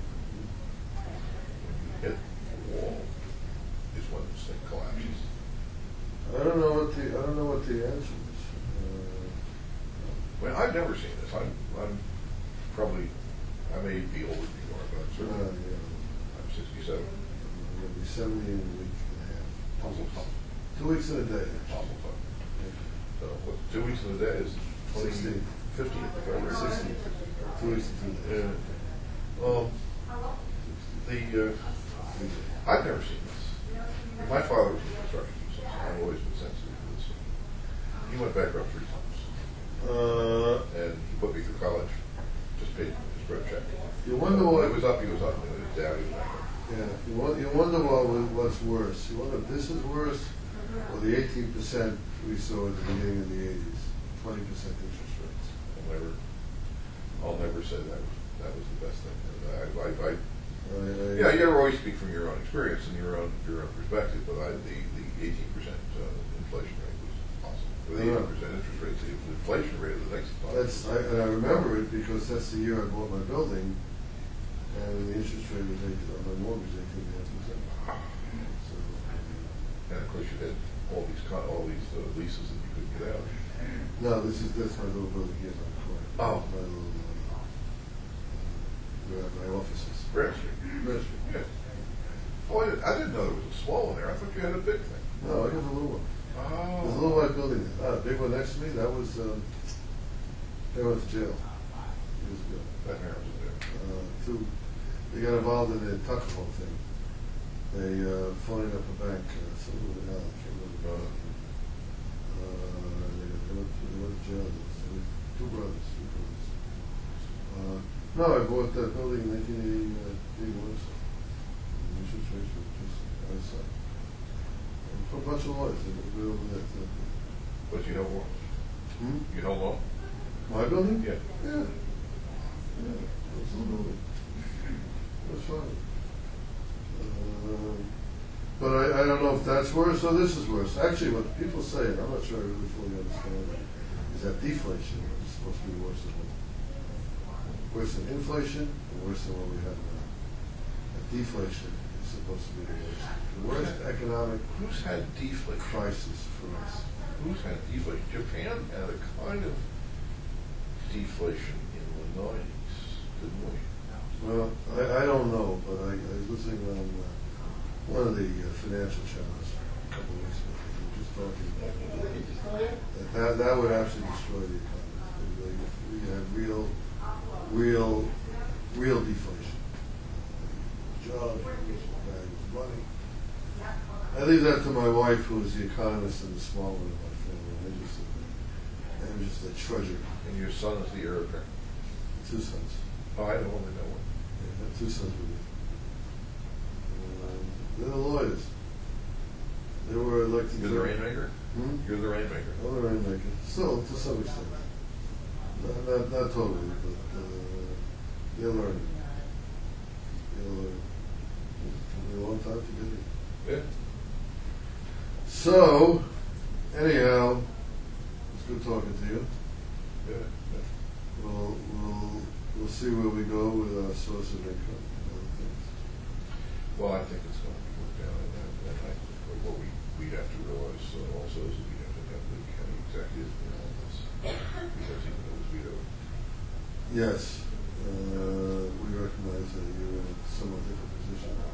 Speaker 4: When you hit the wall is when this thing collapses.
Speaker 8: I don't know what the, I don't know what the answer is. Uh,
Speaker 4: Well, I've never seen this. I'm, I'm probably, I may be older than you are, but I'm
Speaker 8: uh,
Speaker 4: certainly,
Speaker 8: yeah.
Speaker 4: I'm sixty-seven.
Speaker 8: I'm going to be seventy in a week and a half.
Speaker 4: Puzzle time.
Speaker 8: Two weeks in a day.
Speaker 4: Puzzle time. So, what, two weeks in a day is twenty,
Speaker 8: Sixteen.
Speaker 4: fifteenth of February.
Speaker 8: Sixteen. Two weeks in two days.
Speaker 4: Yeah. Well, the, uh, I've never seen this. My father was in construction, so I've always been sensitive to this. He went bankrupt three times.
Speaker 8: Uh,
Speaker 4: And he put me through college, just paid, just wrote a check.
Speaker 8: you wonder
Speaker 4: When
Speaker 8: what,
Speaker 4: it was up, he was up, when it was down, he was bankrupt.
Speaker 8: yeah, you wonder, you wonder what, was- what's worse. You wonder if this is worse or the eighteen percent we saw at the beginning of the eighties, twenty percent interest rates.
Speaker 4: I'll never, I'll never say that was, that was the best thing. I, I, I,
Speaker 8: I- I-
Speaker 4: yeah, you never always speak from your own experience and your own, your own perspective, but I, the, the eighteen percent uh, inflation rate was awesome. With
Speaker 8: Yeah.
Speaker 4: eighteen percent interest rates, the inflation rate of the next five.
Speaker 8: That's, I, and I remember it because that's the year I bought my building, and the interest rate was eight, on my mortgage, eighteen and a half percent. So,
Speaker 4: And of course, you had all these, con- all these uh, leases that you couldn't get out of.
Speaker 8: no, this is, that's my little building here, my court.
Speaker 4: Oh.
Speaker 8: My little, uh, uh, my offices.
Speaker 4: Grand Street.
Speaker 8: Grand Street.
Speaker 4: Yeah. Oh, I didn't, I didn't know there was a small one there. I thought you had a big thing.
Speaker 8: No, I got the little one. There's a
Speaker 4: Oh.
Speaker 8: little white building there. Ah, the big one next to me, that was, um, they went to jail years ago.
Speaker 4: That marriage was there.
Speaker 8: Uh, two, they got involved in the Tuckahoe thing. They, uh, phoning up a bank, uh, something with an L, I can't remember. the name. Uh, they, they went, to- they went to jail. There was two brothers, two brothers. Uh, no, I bought that building in nineteen eighty, uh, eighty-one or so. The interest rates were just, I saw. And for a bunch of lawyers, they were real, that, uh,
Speaker 4: But you know what?
Speaker 8: hmm?
Speaker 4: You know law?
Speaker 8: My building?
Speaker 4: Yeah.
Speaker 8: Yeah. Yeah, absolutely. It was fine. Um, but I, I don't know if that's worse or this is worse. Actually, what people say, and I'm not sure I really fully understand it, is that deflation is supposed to be worse than worse than inflation and worse than what we have now. That deflation is supposed to be the worst. The worst economic
Speaker 4: Who's had deflation?
Speaker 8: crisis for us.
Speaker 4: Who's had deflation? Japan had a kind of deflation in the nineties, didn't we?
Speaker 8: Well, I, I don't know, but I, I was listening on uh, one of the uh, financial challenge a couple of weeks ago. We were just talking that that, that would absolutely destroy the economy. Like, if we had real, real, real deflation. Jobs, value of money. I leave that to my wife, who is the economist and the small one in my family. I just, I'm just a treasure.
Speaker 4: And your son is the heir apparent?
Speaker 8: Two sons.
Speaker 4: Oh, I don't only know one.
Speaker 8: Yeah, I have two sons with me. Um, they're the lawyers. They were elected.
Speaker 4: You're the rainmaker?
Speaker 8: Hmm?
Speaker 4: You're the rainmaker.
Speaker 8: I'm the rainmaker. Still, to some extent. Not, not, not totally, but uh, they're learning. They're learning. It'll be a long time to get it.
Speaker 4: Yeah.
Speaker 8: So, anyhow, it's good talking to you.
Speaker 4: Yeah. yeah.
Speaker 8: We'll, we'll, we'll see where we go with our source of income and other things.
Speaker 4: Well, I think it's going to be worked out, and, and and I think what we, we have to realize uh, also is that we have to have the county executive in on this, because he knows we don't.
Speaker 8: Yes, uh, we recognize that you're in a somewhat different position. Uh,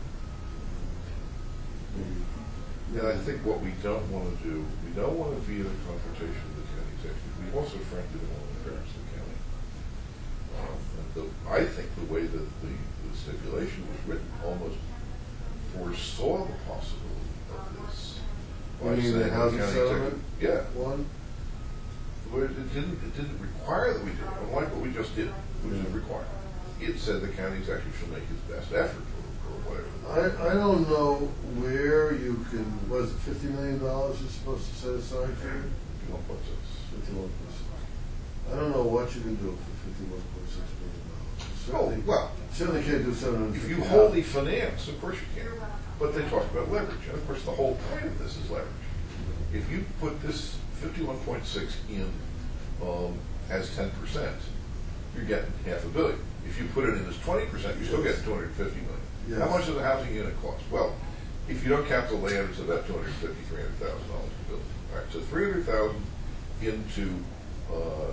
Speaker 8: maybe.
Speaker 4: And I think what we don't want to do, we don't want to be in a confrontation with the county executive. We also, frankly, don't want to embarrass the county. Um, and the, I think the way that the, the stipulation was written almost foresaw the possibility of this.
Speaker 8: You
Speaker 4: by
Speaker 8: mean the
Speaker 4: saying
Speaker 8: housing
Speaker 4: county
Speaker 8: settlement?
Speaker 4: executive- Yeah.
Speaker 8: One?
Speaker 4: But it didn't, it didn't require that we did it, unlike what we just did, which is required. It said the county executive shall make his best effort, or, or whatever.
Speaker 8: I, I don't know where you can, what is it, fifty million dollars you're supposed to set aside for it?
Speaker 4: fifty-one point six.
Speaker 8: fifty-one point six. I don't know what you can do for fifty-one point six million dollars.
Speaker 4: Oh, well,
Speaker 8: Certainly can't do seven hundred
Speaker 4: if
Speaker 8: fifty
Speaker 4: you
Speaker 8: thousand.
Speaker 4: wholly finance, of course you can. But they talk about leverage, and of course the whole point of this is leverage. If you put this fifty-one point six in um, as ten percent, you're getting half a billion. If you put it in as twenty percent, you're still getting two hundred fifty million.
Speaker 8: Yes.
Speaker 4: How much does a housing unit cost? Well, if you don't count the land, it's about two hundred fifty, three hundred thousand dollars per building. All right, so three hundred thousand into uh,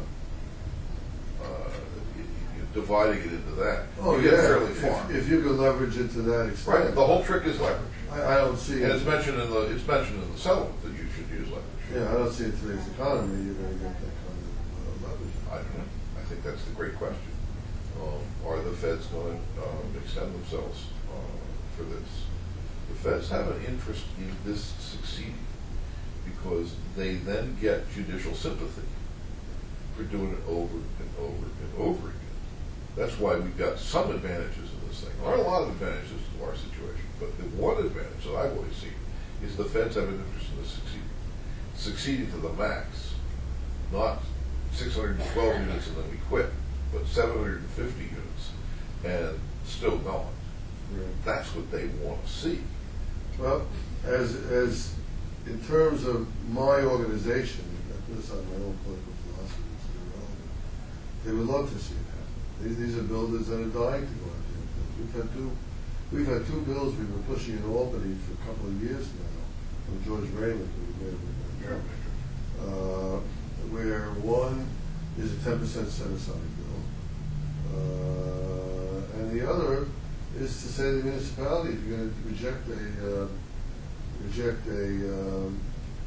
Speaker 4: uh, dividing it into that,
Speaker 8: Oh,
Speaker 4: you get
Speaker 8: yeah,
Speaker 4: fairly far.
Speaker 8: if, if you could leverage it to that extent.
Speaker 4: Right, the whole trick is leverage.
Speaker 8: I, I don't see
Speaker 4: And
Speaker 8: it.
Speaker 4: it's mentioned in the, it's mentioned in the settlement that you should use leverage.
Speaker 8: Yeah, I don't see in today's economy you're gonna get that kind of uh, leverage.
Speaker 4: I don't know. I think that's the great question. Um, are the feds going to um, extend themselves uh, for this? The feds have an interest in this succeeding because they then get judicial sympathy for doing it over and over and over again. That's why we've got some advantages in this thing. There are a lot of advantages to our situation, but the one advantage that I've always seen is the feds have an interest in this succeeding. Succeeding to the max, not six hundred twelve units and then we quit, but seven hundred fifty units and still going.
Speaker 8: Right.
Speaker 4: That's what they want to see.
Speaker 8: Well, as, as, in terms of my organization, I put aside my own political philosophy, it's irrelevant, they would love to see it happen. These, these are builders that are dying to go out there and build. We've had two, we've had two bills we've been pushing in Albany for a couple of years now, from George Raymond, who was mayor of uh, where one is a ten percent set-aside bill, uh, and the other is to say to the municipality, if you're going to reject a uh, reject a um,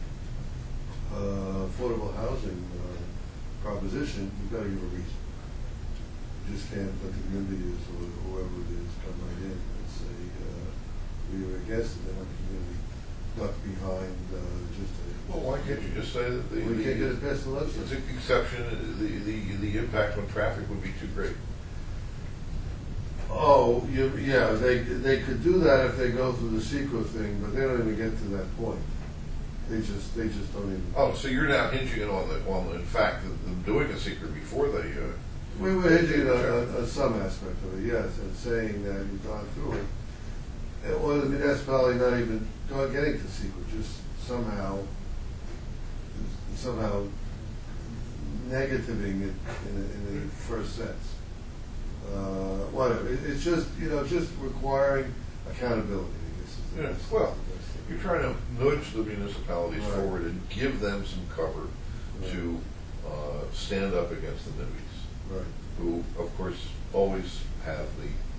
Speaker 8: uh, affordable housing uh, proposition, you've got to give a reason. You just can't let the community or whoever it is come right in and say uh, we were against it, and let the community duck behind uh, just a.
Speaker 4: Well, why can't you just say that the,
Speaker 8: We
Speaker 4: the,
Speaker 8: can't get it past the
Speaker 4: it's
Speaker 8: legislature.
Speaker 4: an exception, the, the, the impact on traffic would be too great?
Speaker 8: Oh, you, yeah, they, they could do that if they go through the secret thing, but they don't even get to that point. They just, they just don't even.
Speaker 4: Oh, so you're now hinging it on the, on the, in fact, the, the doing a secret before they, uh,
Speaker 8: We were hitting on, on, on some aspect of it, yes, and saying that you've gone through it. And, well, the municipality not even going, getting to secret, just somehow, somehow negativing it in, a, in the first sense. Uh, whatever. It, it's just, you know, just requiring accountability, I guess. Is the
Speaker 4: Yeah,
Speaker 8: best,
Speaker 4: well,
Speaker 8: the best thing.
Speaker 4: you're trying to nudge the municipalities
Speaker 8: Right.
Speaker 4: forward and give them some cover
Speaker 8: Right.
Speaker 4: to uh, stand up against the NIMBYs,
Speaker 8: Right.
Speaker 4: who, of course, always have the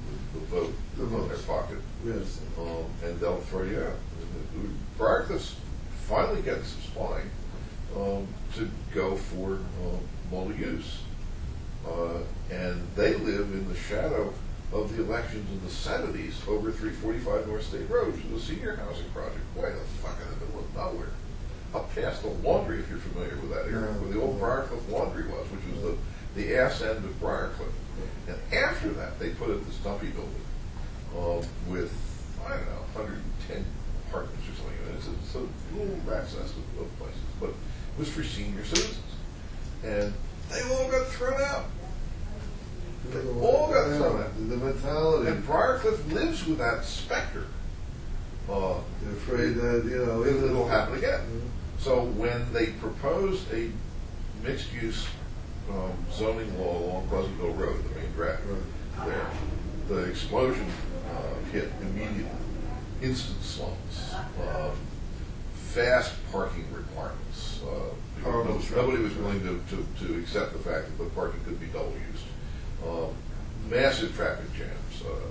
Speaker 4: the vote
Speaker 8: The
Speaker 4: in their
Speaker 8: votes.
Speaker 4: pocket,
Speaker 8: Yes.
Speaker 4: um, and they'll throw you out. Briarcliff's finally getting some spine um, to go for uh, multi-use. Uh, and they live in the shadow of the elections in the seventies over three forty-five North State Road, which is a senior housing project way the fuck in the middle of nowhere. Up past the Laundry, if you're familiar with that area, where the old Briarcliff Laundry was, which was the, the ass end of Briarcliff. And after that, they put in this dumpy building uh, with, I don't know, one hundred ten apartments or something. And it's a, it's a little rat's nest of, of places. But it was for senior citizens. And they all got thrown out. They all got thrown out.
Speaker 8: The mentality.
Speaker 4: And Briarcliff lives with that specter. Uh,
Speaker 8: They're afraid that, you know,
Speaker 4: it, it'll happen again. So when they proposed a mixed-use um, zoning law along Pleasantville Road, the main drag there, the explosion uh, hit immediately. Instant slumps, um, fast parking requirements. Uh,
Speaker 8: Horrible
Speaker 4: nobody, nobody was willing to, to, to accept the fact that the parking could be double used. Um, massive traffic jams. Uh,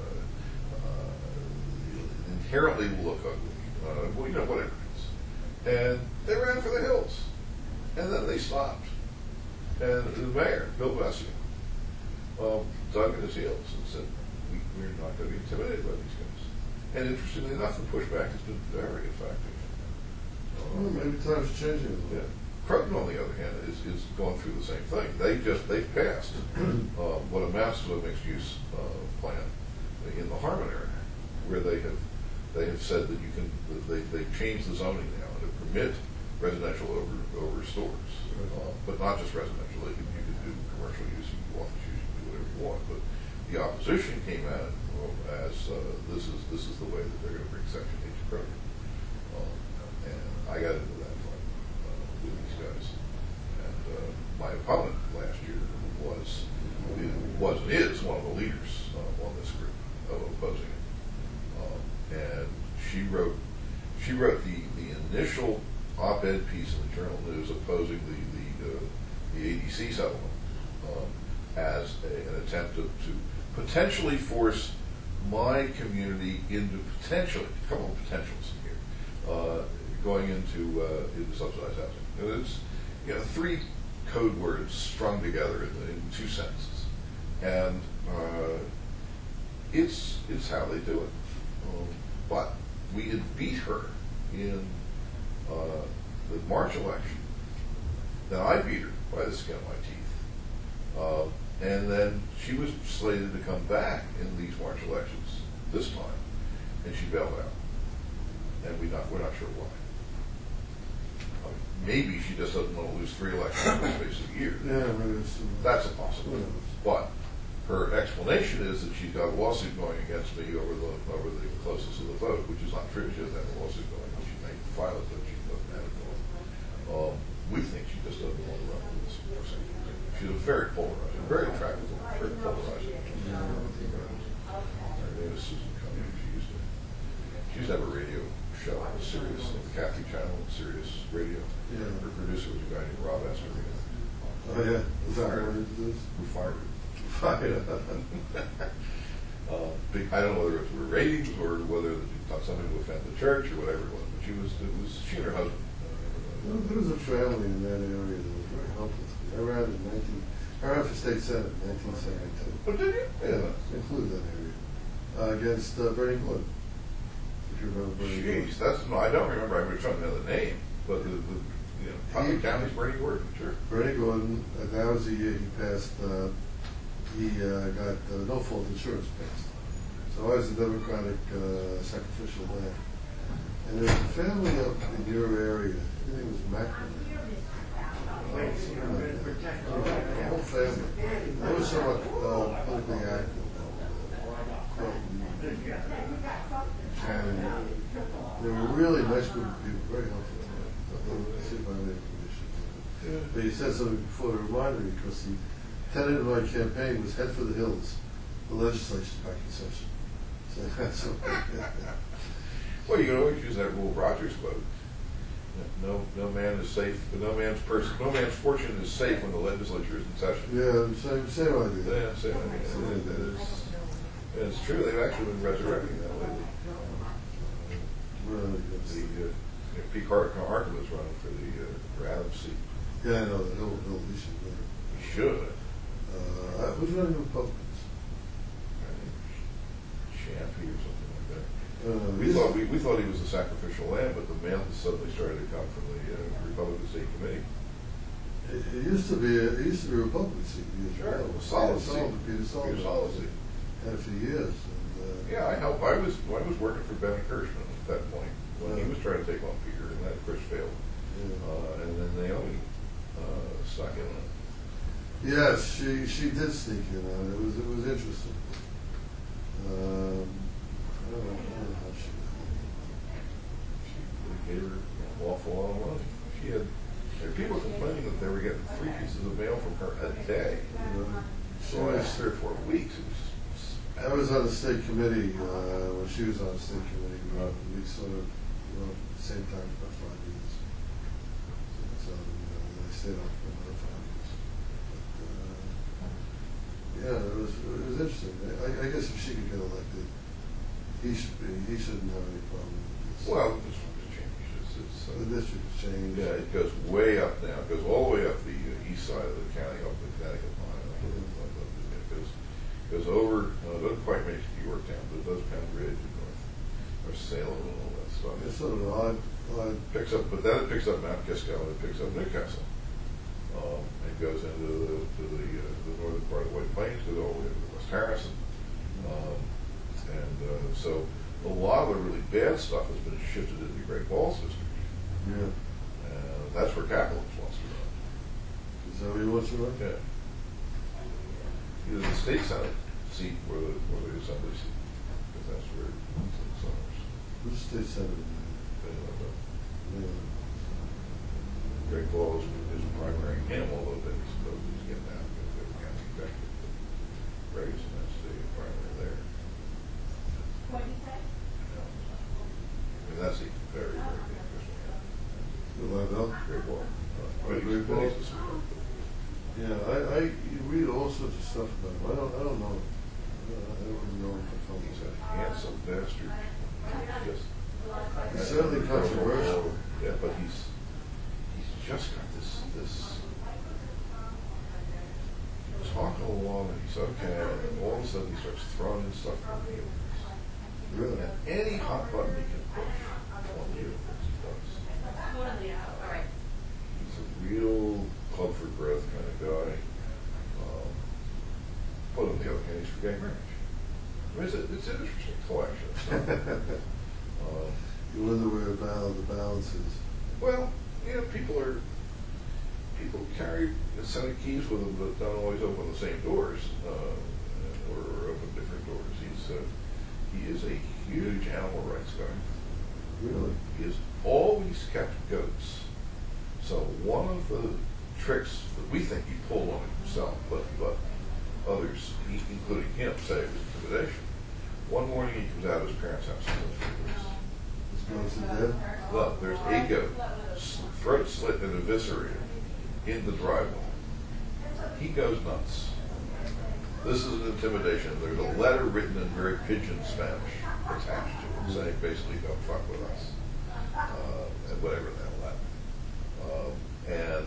Speaker 4: uh, inherently will look ugly. Uh, well, you know, whatever it is. And they ran for the hills. And then they stopped. And the mayor, Bill Bessie, um, dug in his heels and said, we, we're not going to be intimidated by these guys. And interestingly enough, the pushback has been very effective.
Speaker 8: Well, maybe times are changing.
Speaker 4: Yeah. Croton, on the other hand, is, is going through the same thing. They just, they've passed uh, what amounts to a mixed-use uh, plan in the Harmon area, where they have, they have said that you can, that they, they've changed the zoning now to permit residential over, over stores. Uh, but not just residential. They can, you can do commercial use, you can do office use, you can do whatever you want. But the opposition came at it well, as uh, this is this is the way that they're going to bring Section eight to Croton. Um, and I got into that fight uh, with these guys. And uh, my opponent last year was was and is one of the leaders uh, on this group of opposing it. Um, and she wrote she wrote the, the initial op-ed piece in the Journal News opposing the the, uh, the A D C settlement um, as a, an attempt to, to potentially force my community into potentially a couple of potentials here, uh, going into uh, into subsidized housing. And it's you know three code words strung together in, in two sentences, and uh, it's it's how they do it. Um, but we had beat her in uh, the March election. Then I beat her by the skin of my teeth. Uh, and then she was slated to come back in these March elections this time, and she bailed out. And we not, we're not sure why. Um, maybe she just doesn't want to lose three elections in the space of a year.
Speaker 8: Yeah, maybe it's,
Speaker 4: That's a possibility. But her explanation is that she's got a lawsuit going against me over the over the closeness of the vote, which is not true. She doesn't have a lawsuit going. She may file it, but she doesn't have it going. Um, we think she just doesn't want to run for this person. She's a very polarizing, very attractive, very polarizing. Her name is Susan Cummings. She used to. She used to have a radio show on Sirius, on the Catholic channel on Sirius Radio.
Speaker 8: Yeah.
Speaker 4: Her producer was a guy named Rob Esther.
Speaker 8: oh yeah, is that what it is?
Speaker 4: Who fired her?
Speaker 8: Fire.
Speaker 4: uh, big, I don't know whether it was ratings or whether it was something to offend the church or whatever it was, but she was, it was she and her husband.
Speaker 8: Well, there was a family in that area that was very helpful to me. I ran in nineteen, I ran for state senate in nineteen seventy-two.
Speaker 4: Oh, did you?
Speaker 8: Yeah, include that area uh, against uh, Bernie Wood. If you remember Bernie Wood.
Speaker 4: Jeez, that's no, I don't remember. I was trying to know the name, but the, the you know, Putnam County's Bernie Gordon, sure.
Speaker 8: Bernie Gordon, uh, that was the year he passed. Uh, he uh, got uh, no fault insurance passed. So I was a Democratic uh, sacrificial lamb. And there's a family up in your area. I think it was Macklin. The whole family. They were somewhat uh, politically active. And they were really nice group of people, very helpful to me. I'll see if I have any information. But he said something before to remind me, because the tenet of my campaign was head for the hills. The legislature's back in session. So that's okay.
Speaker 4: Well, you can always use that Rule Rogers quote. No, no man is safe. No man's person. No man's fortune is safe when the legislature is in session.
Speaker 8: Yeah, same, same idea.
Speaker 4: Yeah, same idea.
Speaker 8: Same idea.
Speaker 4: It's, And it's true, they've actually been resurrecting that lately.
Speaker 8: Really good.
Speaker 4: The, uh, you know, Pete Har- Harkin was running for the, uh, for Adams seat.
Speaker 8: Yeah, I know, that he'll, he'll, he should win.
Speaker 4: He should.
Speaker 8: Uh, who's running Republicans?
Speaker 4: I think Champy or something like that.
Speaker 8: Uh,
Speaker 4: We
Speaker 8: he's-
Speaker 4: thought, we, we thought he was a sacrificial lamb, but the mail has suddenly started to come from the uh, Republican State Committee.
Speaker 8: It, it used to be, a, it used to be a Republican seat years
Speaker 4: Sure,
Speaker 8: ago.
Speaker 4: it was solid
Speaker 8: Peter Sullivan,
Speaker 4: seat.
Speaker 8: Peter Sullivan.
Speaker 4: Peter Sullivan seat.
Speaker 8: Had it for years. And, uh,
Speaker 4: Yeah, I helped. I was I was working for Ben Kirschman at that point when he
Speaker 8: Yeah.
Speaker 4: was trying to take on Peter, and that of course failed.
Speaker 8: yeah.
Speaker 4: Uh, and then Naomi uh, stuck in on it.
Speaker 8: Yes, she she did sneak in on it. It was it was interesting. Um, I don't know, I don't know how she.
Speaker 4: She gave her an awful lot of money. She had there were people complaining that they were getting three pieces of mail from her a day.
Speaker 8: You know, she
Speaker 4: So
Speaker 8: was.
Speaker 4: last three or four weeks, it was.
Speaker 8: I was on the state committee uh, when she was on the state committee. We, we sort of were at the same time for about five years. So uh, I stayed on for another five years. But, uh, yeah, it was it was interesting. I, I guess if she could get elected, he should be. He shouldn't have any problem with this.
Speaker 4: Well, it's, it's changed. It's, it's, uh,
Speaker 8: the district has changed.
Speaker 4: yeah, it goes way up now. It goes all the way up the uh, east side of the county, up the Connecticut line. I think it's like that. It goes goes over. Uh, it doesn't quite make it to Yorktown, but it does Penn Ridge and North, or Salem and all that stuff.
Speaker 8: It's sort of an odd, odd.
Speaker 4: Picks up, but then it picks up Mount Kisco and it picks up Newcastle. Um, it goes into the to the, uh, the northern part of the White Plains, goes all the way to West Harrison, um, and uh, so a lot of the really bad stuff has been shifted into the Great Falls district.
Speaker 8: Yeah.
Speaker 4: Uh, that's where Capitals wants to run.
Speaker 8: Is that what he wants to run?
Speaker 4: Yeah. Either the state senate seat or the or the assembly seat, because that's where it's Summers.
Speaker 8: Who's state senator? Yeah.
Speaker 4: Great Falls is primarying him, although they suppose he's getting out because they were county executive. Ferguson has the primary there.
Speaker 11: What did you say?
Speaker 4: I mean, that's a very, very dangerous one.
Speaker 8: The Lavelle?
Speaker 4: Great Wall. Uh,
Speaker 8: Great
Speaker 4: he's-
Speaker 8: Wall?
Speaker 4: he's a super-
Speaker 8: Yeah, I, I you read all sorts of stuff about him. I don't, I don't know him. I don't, I don't really know him from
Speaker 4: He's a
Speaker 8: films.
Speaker 4: handsome bastard. Just.
Speaker 8: He's certainly controversial.
Speaker 4: Yeah, but he's, he's just got this, this talking along and he's okay, and then all of a sudden he starts throwing in stuff on the universe.
Speaker 8: Really?
Speaker 4: And any hot button he can push on the universe, he does. He's a real club for growth kind of guy. Um, but on the other hand, he's for gay marriage. I mean, it's, a, it's an interesting collection of stuff. um,
Speaker 8: You wonder where the balance, the balance is.
Speaker 4: well, you know, people are people carry Senate keys with them, but don't always open the same doors uh, or open different doors. He's uh, he is a huge animal rights guy.
Speaker 8: Really?
Speaker 4: He has always kept goats. So one of the tricks that we think he pulled on himself, but but others, he, including him, say it was intimidation. One morning he comes out of his parents' house and looks for goats.
Speaker 8: Is Nelson dead?
Speaker 4: Well, there's a goat, s- throat slit and eviscerated in the driveway. He goes nuts. This is an intimidation. There's a letter written in very pidgin Spanish attached to it, saying basically, "Don't fuck with us," uh, and whatever the hell that meant. Um, and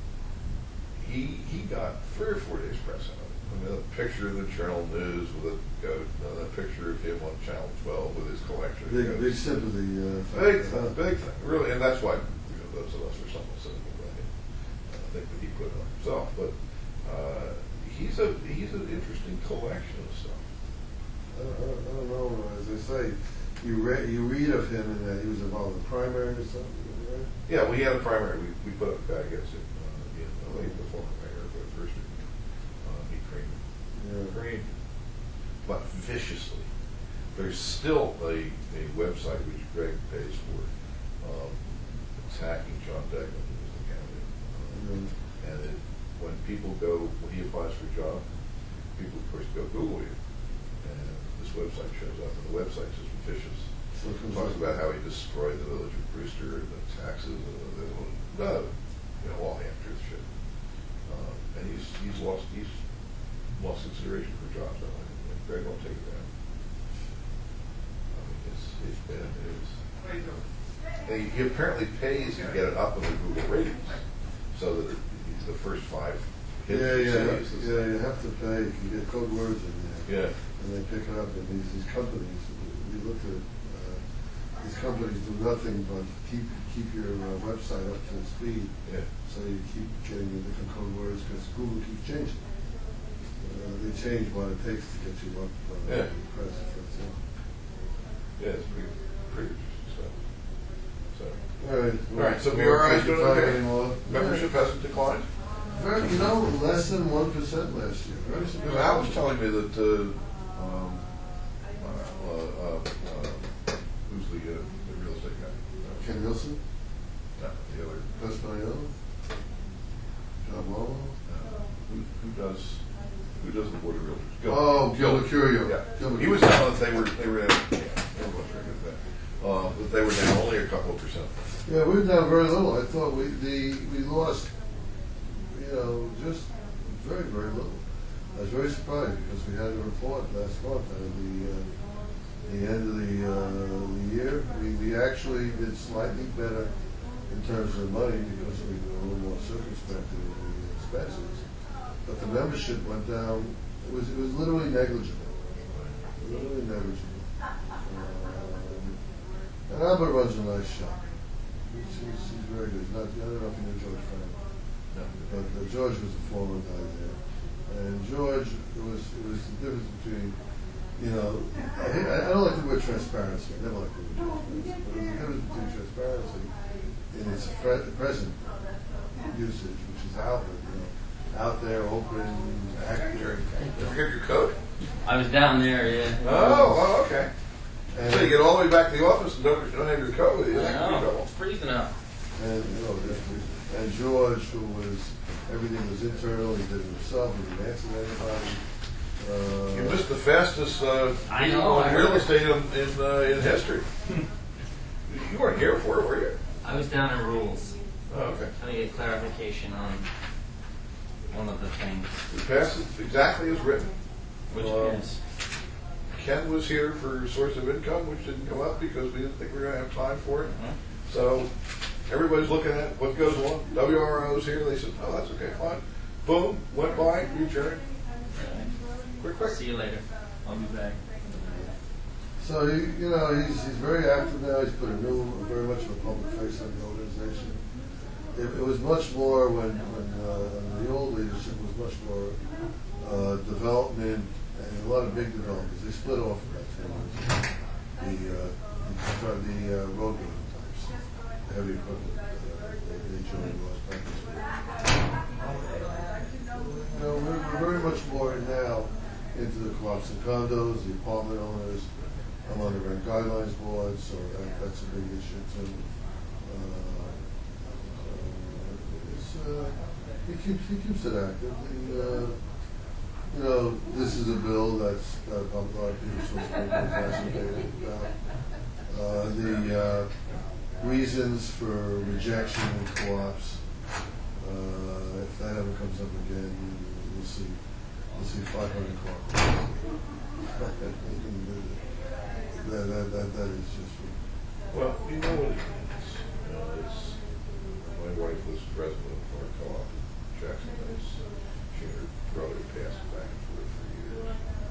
Speaker 4: he he got three or four days press on it. I mean, a picture of the Journal News with a goat, and a picture of him on Channel twelve with his collection of
Speaker 8: Big,
Speaker 4: goats.
Speaker 8: big sympathy. Uh, for-
Speaker 4: Big
Speaker 8: uh,
Speaker 4: thing, big thing, really, and that's why you know, those of us are somewhat cynical about him. I think that he put it on himself, but uh, he's a he's an interesting collection of stuff.
Speaker 8: I don't, I don't I don't know. As I say, you read you read of him in that he was involved in primary or something. Right?
Speaker 4: Yeah, we had a primary. We, we put up a guy against him uh, in uh, late the former mayor of uh, First Street. Uh, he creamed him.
Speaker 8: Yeah.
Speaker 4: Creamed him, but viciously. There's still a, a website which Greg pays for um, attacking John Degnan, who was the candidate. Um,
Speaker 8: Mhm.
Speaker 4: And it, when people go, when he applies for a job, people of course go Google you. And this website shows up, and the website is vicious.
Speaker 8: So it
Speaker 4: It
Speaker 8: comes
Speaker 4: talks
Speaker 8: like-
Speaker 4: about how he destroyed the village of Brewster and the taxes and the, no, you know, all half-truth shit. Um, and he's he's lost he's lost consideration for jobs. I think Greg won't take it down. he he apparently pays to get it up in the Google ratings, so that it, the first five hits.
Speaker 8: Yeah,
Speaker 4: he
Speaker 8: yeah,
Speaker 4: sees is-
Speaker 8: yeah, you have to pay, you can get code words in there.
Speaker 4: Yeah.
Speaker 8: And they pick it up, and these, these companies, we looked at, uh, these companies do nothing but keep, keep your uh, website up to speed.
Speaker 4: Yeah.
Speaker 8: So you keep getting the different code words, because Google keeps changing. Uh, they change what it takes to get you up, uh,
Speaker 4: Yeah.
Speaker 8: press, for example.
Speaker 4: Yeah, it's pretty, pretty interesting stuff. So,
Speaker 8: All right.
Speaker 4: all right, so
Speaker 8: we
Speaker 4: B R I is doing okay?
Speaker 8: Anymore.
Speaker 4: Membership hasn't declined?
Speaker 8: Very, you know, less than one percent last year. Very
Speaker 4: You know,
Speaker 8: significant.
Speaker 4: Al was telling me that, uh, um, uh, uh, uh, who's the, uh, the real estate guy? Uh,
Speaker 8: Ken Nielsen,
Speaker 4: No, the other,
Speaker 8: Gus Mariano, John Wall.
Speaker 4: uh, who, who does, who does the board of realtors? Gil-
Speaker 8: Oh, Gil Mercurio.
Speaker 4: Yeah,
Speaker 8: Gil
Speaker 4: he was
Speaker 8: Mercurio.
Speaker 4: telling us they were, they were, at- everyone's very good at that, uh, that they were down only a couple of percent.
Speaker 8: Yeah, we've done very little. I thought we, the, we lost, you know, just very, very little. I was very surprised because we had a report last month at the, uh, the end of the, uh, the year. We, we actually did slightly better in terms of money because we were a little more circumspect in the expenses. But the membership went down, it was, it was literally negligible. Literally negligible. Um, and Albert runs a nice shop. He's, he's, he's very good. He's not, I don't know if you know George Frank.
Speaker 4: No.
Speaker 8: But uh, George was a former guy there. And George, it was, it was the difference between, you know, I, hate- I don't like the word transparency. I never like the word transparency. But the difference between transparency in its fre- present usage, which is out there, you know, out there, open, accurate.
Speaker 4: Did you forget your coat?
Speaker 10: I was down there, yeah.
Speaker 4: Oh, oh, okay.
Speaker 8: And,
Speaker 4: So you get all the way back to the office and don't, don't have your coat with you.
Speaker 10: I
Speaker 4: That could be
Speaker 10: know,
Speaker 4: trouble.
Speaker 10: it's freezing out.
Speaker 8: and, you know, the- and George, who was, everything was internal, he did it himself, he didn't answer to anybody. Uh,
Speaker 4: You missed the fastest uh,
Speaker 10: I
Speaker 4: meeting
Speaker 10: know,
Speaker 4: on
Speaker 10: I
Speaker 4: real
Speaker 10: heard.
Speaker 4: estate in in, uh, in history. You weren't here for it, were you?
Speaker 10: I was down in rules,
Speaker 4: Oh, okay.
Speaker 10: trying to get clarification on one of the things,
Speaker 4: We passed it exactly as written.
Speaker 10: which
Speaker 4: Um,
Speaker 10: is,
Speaker 4: Ken was here for source of income, which didn't come up because we didn't think we were going to have time for it.
Speaker 10: Mhm.
Speaker 4: So everybody's looking at what goes along. W R O's here. They said, "Oh, that's okay, fine." Boom, went by. You adjourned. Quick, quick.
Speaker 10: see you later, I'll be back.
Speaker 8: So, he, you know, he's, he's very active now. He's put a new, very much of a public face on the organization. It, it was much more when, when uh, the old leadership was much more uh, development and a lot of big developments. They split off about ten years ago. The, uh, the, the uh, road building types, the heavy equipment, uh, they, they joined Lost Practice. You know, we're, we're very much more now into the co-ops and condos, the apartment owners. I'm on the rent guidelines board, so that, that's a big issue too. Uh, so it's, uh, he keeps he keeps it active. The, uh, you know, this is a bill that's that a lot of people supposed to be fascinated about. Uh, the uh, reasons for rejection in co-ops. Uh, if that ever comes up again, you, you'll see you'll see five hundred co-ops. That, that, that, that is just for,
Speaker 4: Well, you know what it means. You know, it's, my wife was president of our co-op in Jackson Heights. She and her brother passed back and forth for years.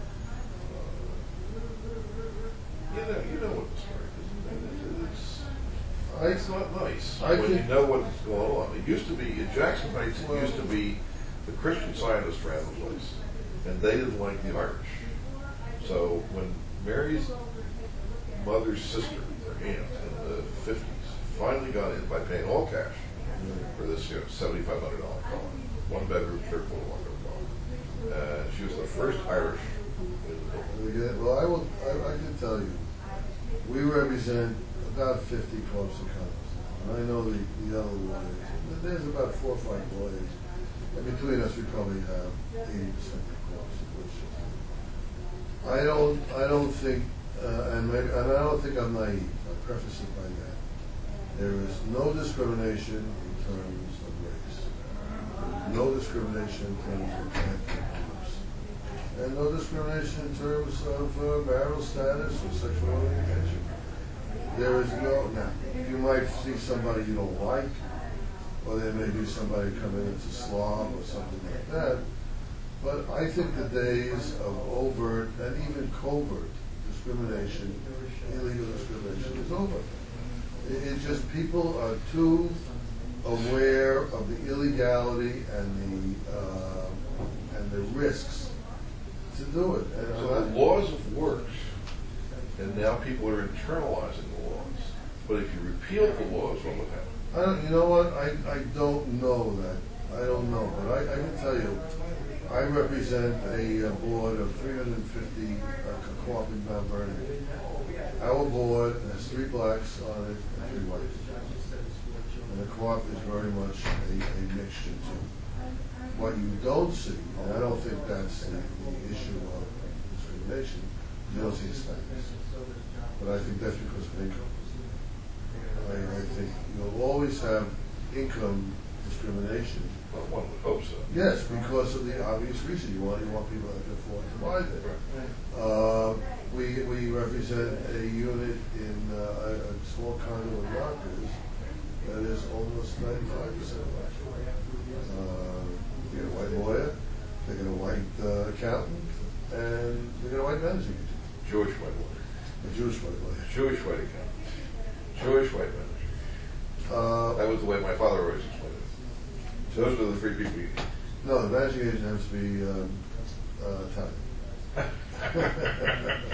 Speaker 4: Uh, you know, you know what the story is. It's,
Speaker 8: I,
Speaker 4: it's not nice
Speaker 8: I
Speaker 4: when
Speaker 8: think-
Speaker 4: you know what's going on. It used to be, in Jackson Heights, it used to be the Christian Zionist ran the place, and they didn't like the Irish. So when Mary's mother's sister, or aunt, in the fifties, finally got in by paying all cash for this, you know, seventy-five hundred dollar car, one bedroom, third floor, one bedroom car. Uh, she was the first Irish in the building.
Speaker 8: again, well, I will, I, I can tell you, we represent about fifty clubs and condos. And I know the, the other lawyers, there's about four or five lawyers. And between us, we probably have eighty percent of the clubs. Which I don't, I don't think, uh, and maybe, and I don't think I'm naive. I preface it by that. There is no discrimination in terms of race. There is no discrimination in terms of ethnic groups. And no discrimination in terms of uh, marital status or sexual orientation. there is no, now, you might see somebody you don't like, or there may be somebody come in that's a slob or something like that, but I think the days of overt and even covert discrimination, illegal discrimination is over. It, it just, people are too aware of the illegality and the, uh, and the risks to do it. And
Speaker 4: So the laws have worked, and now people are internalizing the laws. But if you repeal the laws, what would happen?
Speaker 8: I don't, you know what, I, I don't know that, I don't know, but I, I can tell you, I represent a, uh board of three hundred fifty uh, co-op in Mount Vernon. Our board has three blacks on it and three whites. And the co-op is very much a, a mixture too. What you don't see, and I don't think that's the, the issue of discrimination, you don't see Hispanics. But I think that's because of income. I, I think you'll always have income discrimination.
Speaker 4: Well, one would hope so.
Speaker 8: Yes, because of the obvious reason. You want, you want people that can afford to buy there. Uh, we, we represent a unit in uh, a, a small condo in Yonkers that is almost ninety-five percent black. Uh, we get a white lawyer, they get a white uh, accountant, and we get a white managing agent.
Speaker 4: Jewish white lawyer.
Speaker 8: A Jewish white lawyer.
Speaker 4: Jewish white accountant. Jewish white manager.
Speaker 8: Uh,
Speaker 4: That was the way my father always explained it. Those are the three people you need.
Speaker 8: no, the managing agent has to be um, uh, Italian.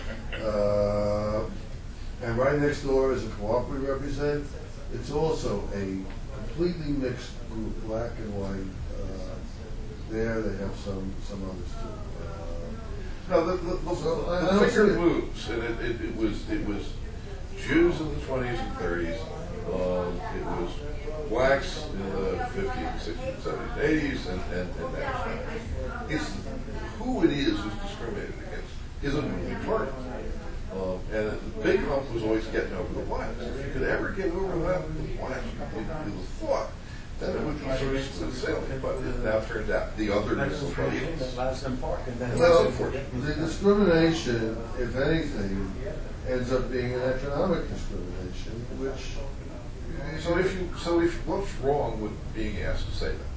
Speaker 8: uh, and right next door is a co-op we represent. It's also a completely mixed group, black and white. Uh, there they have some some others too. Uh,
Speaker 4: No, the, the, the,
Speaker 8: So, I- I
Speaker 4: the
Speaker 8: don't
Speaker 4: finger
Speaker 8: see it.
Speaker 4: moves, and it, it, it was it was Jews in the twenties and thirties. Um, it was blacks in the fifties, sixties, seventies, and eighties, and and, and now it's who it is who's discriminated against is a moving target. Um, and the big hump was always getting over the blacks. If you could ever get over that with the blacks, you would you thought then it would be sort of smooth sailing. But it now turns out the otherness of somebody else.
Speaker 8: Well, the discrimination, if anything, ends up being an economic discrimination, which
Speaker 4: So if you, so if, what's wrong with being asked to say that?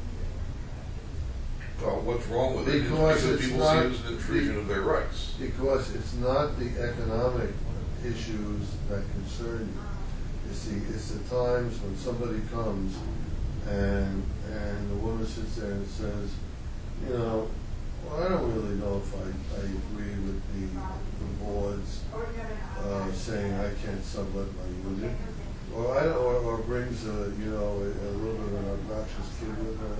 Speaker 4: Well, what's wrong with it is
Speaker 8: Because
Speaker 4: because
Speaker 8: it's
Speaker 4: people
Speaker 8: not
Speaker 4: see it as an intrusion of their rights.
Speaker 8: because it's not the economic issues that concern you. It's the it's the times when somebody comes and and the woman sits there and says, you know, well, I don't really know if I, I agree with the, the boards uh, saying I can't sublet my unit. Or, I, or, or brings a, you know, a, a little bit of an obnoxious kid with her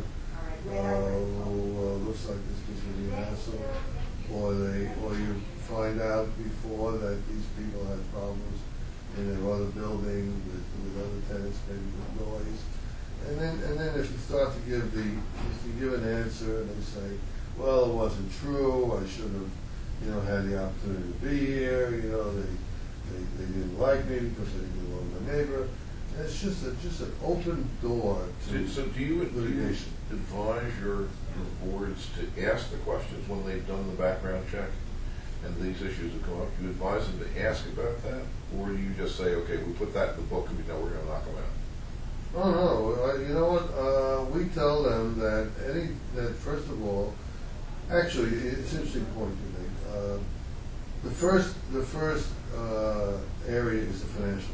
Speaker 8: uh, who uh, looks like this kid's going to be an asshole. Or, they, or you find out before that these people had problems in their other building with, with other tenants, maybe with noise. And then, and then if you start to give the, if you give an answer and they say, well, it wasn't true, I should have, you know, had the opportunity to be here, you know, they, they, they didn't like me because they didn't get along with my neighbor. And it's just a, just an open door to
Speaker 4: So, so do you, do you
Speaker 8: litigation.
Speaker 4: advise your, your boards to ask the questions when they've done the background check and these issues have come up? Do you advise them to ask about that? Or do you just say, okay, we put that in the book and we know we're going to knock them out?
Speaker 8: Oh no! Uh, you know what? Uh, we tell them that any that first of all, actually, it's an interesting point you make. Uh, the first, the first uh, area is the financial,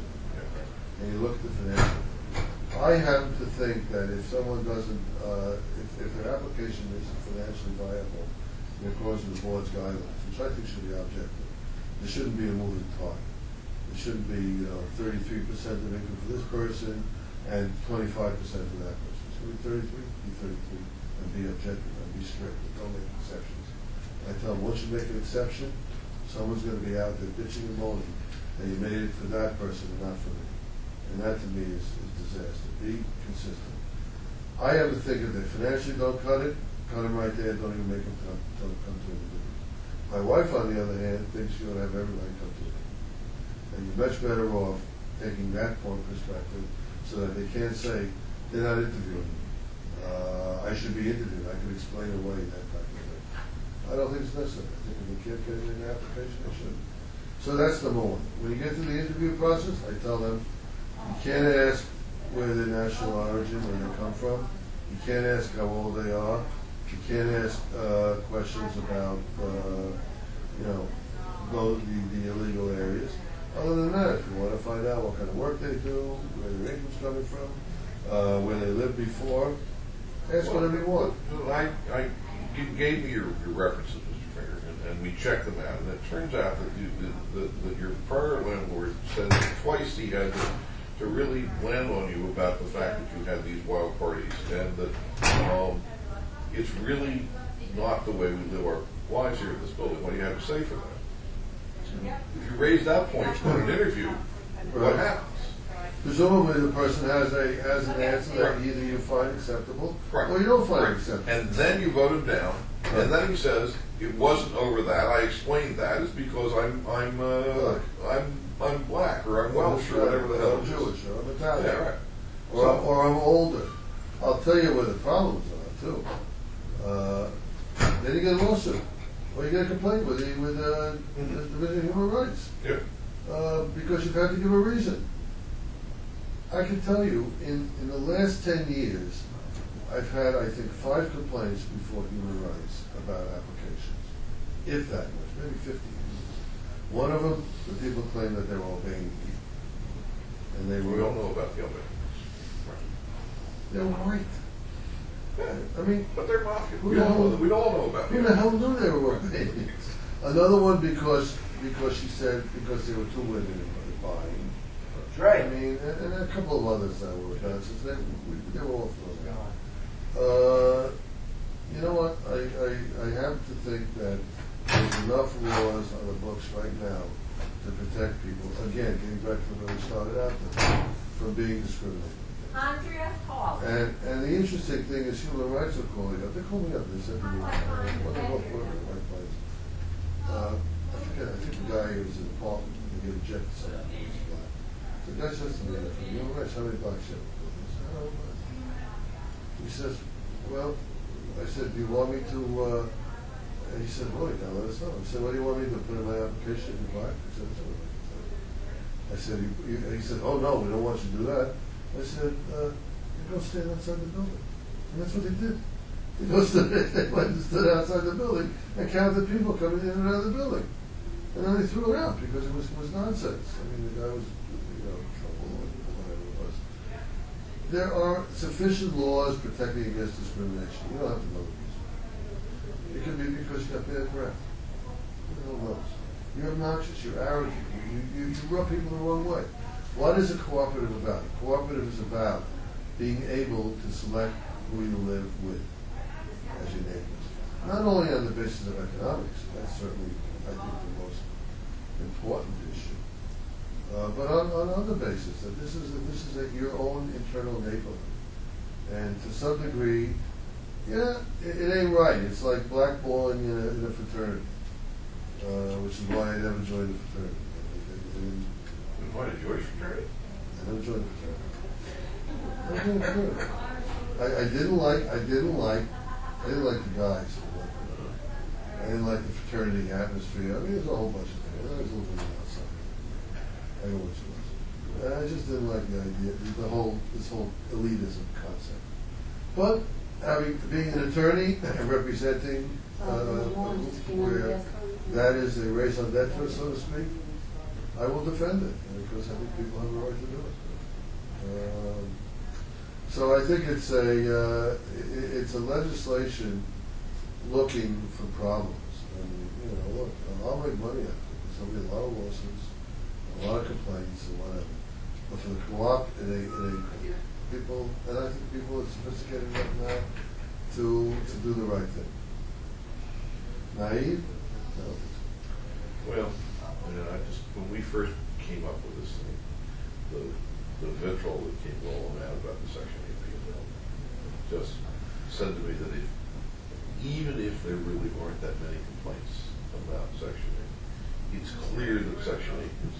Speaker 8: and you look at the financial. I happen to think that if someone doesn't, uh, if, if their application isn't financially viable, in accordance with the board's guidelines, which I think should be objective, there shouldn't be a moving target. It shouldn't be, you know, thirty-three percent of income for this person and twenty-five percent for that person. It should be thirty-three, be thirty-three, and be objective, and be strict, and don't make exceptions. I tell them, once you make an exception, someone's going to be out there bitching and moaning, and you made it for that person and not for me. And that to me is, is disaster. Be consistent. I have to think if they financially don't cut it, cut them right there, don't even make them come, don't come to it. My wife, on the other hand, thinks you ought to have everybody come to it. And you're much better off taking that point perspective so that they can't say, they're not interviewing me. Uh, I should be interviewed. I can explain away that type of thing. I don't think it's necessary. I think if they can't get it in the application, they shouldn't. So that's number one. When you get to the interview process, I tell them, you can't ask where their national origin, where they come from. You can't ask how old they are. You can't ask uh, questions about, uh, you know, those, the, the illegal areas. Other than that, if you want to find out what kind of work they do, where their income's coming from, uh, where they lived before, ask
Speaker 4: Well,
Speaker 8: whatever you want.
Speaker 4: I, I, you gave me your, your references, Mister Finger, and, and we checked them out, and it turns out that you, that, that your prior landlord said that twice he had to, to really land on you about the fact that you had these wild parties, and that um, it's really not the way we live our lives here in this building. What do you have to say for that? If you raise that point in an interview, what happens?
Speaker 8: Presumably, the person has a has an answer that either you find acceptable
Speaker 4: Right.
Speaker 8: or you don't find
Speaker 4: Right.
Speaker 8: acceptable.
Speaker 4: And then you vote him down, and then he says, it wasn't over that, I explained that, it's because I'm, I'm, uh,
Speaker 8: Black.
Speaker 4: I'm, I'm black, or I'm Welsh, or whatever the hell
Speaker 8: I'm
Speaker 4: it is.
Speaker 8: Jewish, or I'm Italian,
Speaker 4: Yeah, right.
Speaker 8: or, I'm, or I'm older. I'll tell you where the problems are too. Uh, then you get a lawsuit, or you get a complaint with the with uh,
Speaker 4: Mhm.
Speaker 8: the Division of Human Rights
Speaker 4: Yeah.
Speaker 8: uh, because you've had to give a reason. I can tell you, in, in the last ten years, I've had, I think, five complaints before Human Rights about applications, if that much, maybe fifty. One of them, the people claim that they were obeying the people, and they
Speaker 4: We
Speaker 8: were
Speaker 4: all know about the other.
Speaker 8: they were white.
Speaker 4: Yeah.
Speaker 8: I mean,
Speaker 4: But they're mafia,
Speaker 8: Who
Speaker 4: we
Speaker 8: the
Speaker 4: all
Speaker 8: hell-
Speaker 4: know, we all know about
Speaker 8: who
Speaker 4: the
Speaker 8: the hell knew they were obeying? Another one because because she said because there were two women buying. I mean, and, and a couple of others that were offenses. They, we, they were all thrown out. Uh, you know what? I, I, I have to think that there's enough laws on the books right now to protect people. Again, getting back to where we started out, there, from being discriminated.
Speaker 11: Andrea Hall.
Speaker 8: And and the interesting thing is, human rights are calling up. They called me up. They said to me, "What the hell work in the right place?" Uh, I forget. I think the guy who was in the apartment and he rejected something. He was black. The guy says to me, "Human rights, how many blacks you have?" I said, "I don't know." He says, "Well," I said, "Do you want me to?" Uh, and he said, "Well, you gotta let us know." I said, "What do you want me to put in my application? If you're black?" He said, "That's what I can tell you." I said, you, you, he said, "Oh no, we don't want you to do that." I said, uh, "You go stand outside the building," and that's what they did. They go stood, they went and stood outside the building and counted people coming in and out of the building, and then they threw it out because it was it was nonsense. I mean, the guy was, you know, in trouble or whatever it was. There are sufficient laws protecting against discrimination. You don't have to know the reason. It could be because you got bad breath. Who the hell knows? You're obnoxious. You're arrogant. You, you, you rub people the wrong way. What is a cooperative about? A cooperative is about being able to select who you live with as your neighbors. Not only on the basis of economics, that's certainly, I think, the most important issue, uh, but on, on other basis, that this is, a, this is a, your own internal neighborhood. And to some degree, yeah, it, it ain't right. It's like blackballing in a, in a fraternity, uh, which is why I never joined the fraternity. I, I, I,
Speaker 4: You find a Jewish fraternity?
Speaker 8: I never joined the fraternity. I never joined the fraternity. I, I didn't like, I didn't like, I didn't like the guys. I didn't like the fraternity atmosphere. I mean, there's a whole bunch of things. I was a little bit outside. I know what it was. I just didn't like the idea, the whole, this whole elitism concept. But having, being an attorney and representing, uh, where that is a raison d'etre, so to speak, I will defend it, because I think people have a right to do it. Um, so I think it's a uh, it, it's a legislation looking for problems. And you know, look, I'll make money out of it. There's going to be a lot of lawsuits, a lot of complaints, and whatever. But for the co-op, it ain't, it ain't people, and I think people are sophisticated enough now to to do the right thing. Naive? No.
Speaker 4: Well, you know, I just, when we first came up with this thing, the, the vitriol that came rolling out about the Section eight people just said to me that if, even if there really weren't that many complaints about Section eight, it's clear that Section eight is,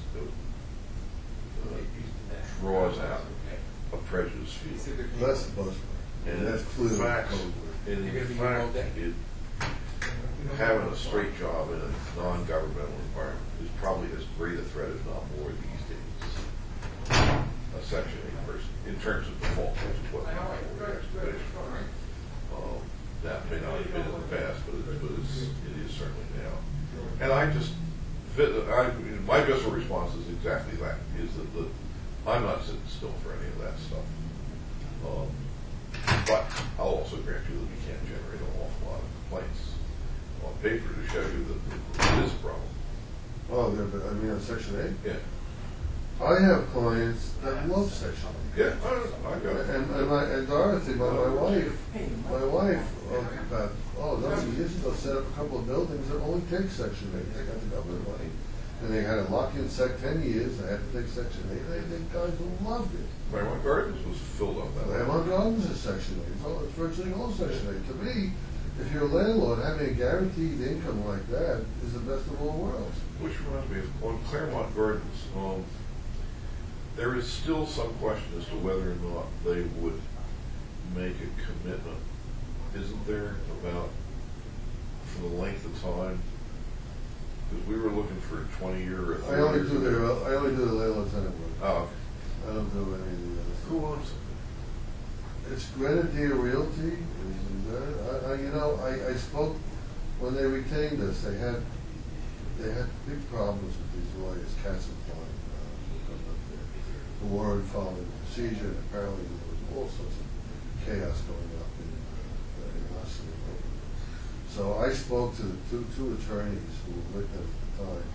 Speaker 4: uh, draws out a prejudice field.
Speaker 8: That's the buzzword.
Speaker 4: And
Speaker 8: that's
Speaker 4: in
Speaker 8: clearly
Speaker 4: fact,
Speaker 8: the code word.
Speaker 4: and in fact, it, having a straight job in a non-governmental environment is probably as three the threat, if not more, these days. A Section eight person, in terms of default, which is what we were excavation. Um, that may not have been in the past, but, it, but it's, it is certainly now. And I just, I, my visceral response is exactly that, is that the, I'm not sitting still for any of that stuff. Um, but I'll also grant you that we can't generate an awful lot of complaints on paper to show you that it is a problem.
Speaker 8: Oh, there, but I mean on Section eight?
Speaker 4: Yeah.
Speaker 8: I have clients that love Section eight.
Speaker 4: Yeah, I, I got it.
Speaker 8: And, and, my, and Dorothy, my, my wife, my wife, uh, about, oh, a number of years ago, set up a couple of buildings that only take Section eight. They got the government money. And they had a lock-in sec ten years, they had to take Section eight. They, they guys loved it.
Speaker 4: Claremont Gardens was filled up that way.
Speaker 8: Claremont Gardens is Section eight. It's, all, it's virtually all Section eight. To me, if you're a landlord, having a guaranteed income like that is the best of all worlds.
Speaker 4: Which reminds me of, on Claremont Gardens, um, there is still some question as to whether or not they would make a commitment, isn't there, about for the length of time? Because we were looking for a twenty year or a thirty
Speaker 8: I only
Speaker 4: years
Speaker 8: do
Speaker 4: ago.
Speaker 8: their, I only do the landlord tenant work.
Speaker 4: Oh, okay.
Speaker 8: I don't do any of the other stuff.
Speaker 4: Who owns it?
Speaker 8: It's Grenadier Realty. Is that, I, I, you know, I, I spoke when they retained us. They had they had big problems with these lawyers, Katz and Klein, uh, up there. The Warren following the procedure, and apparently there was all sorts of chaos going up in, uh, in Austin. So I spoke to the two, two attorneys who were with them at the time,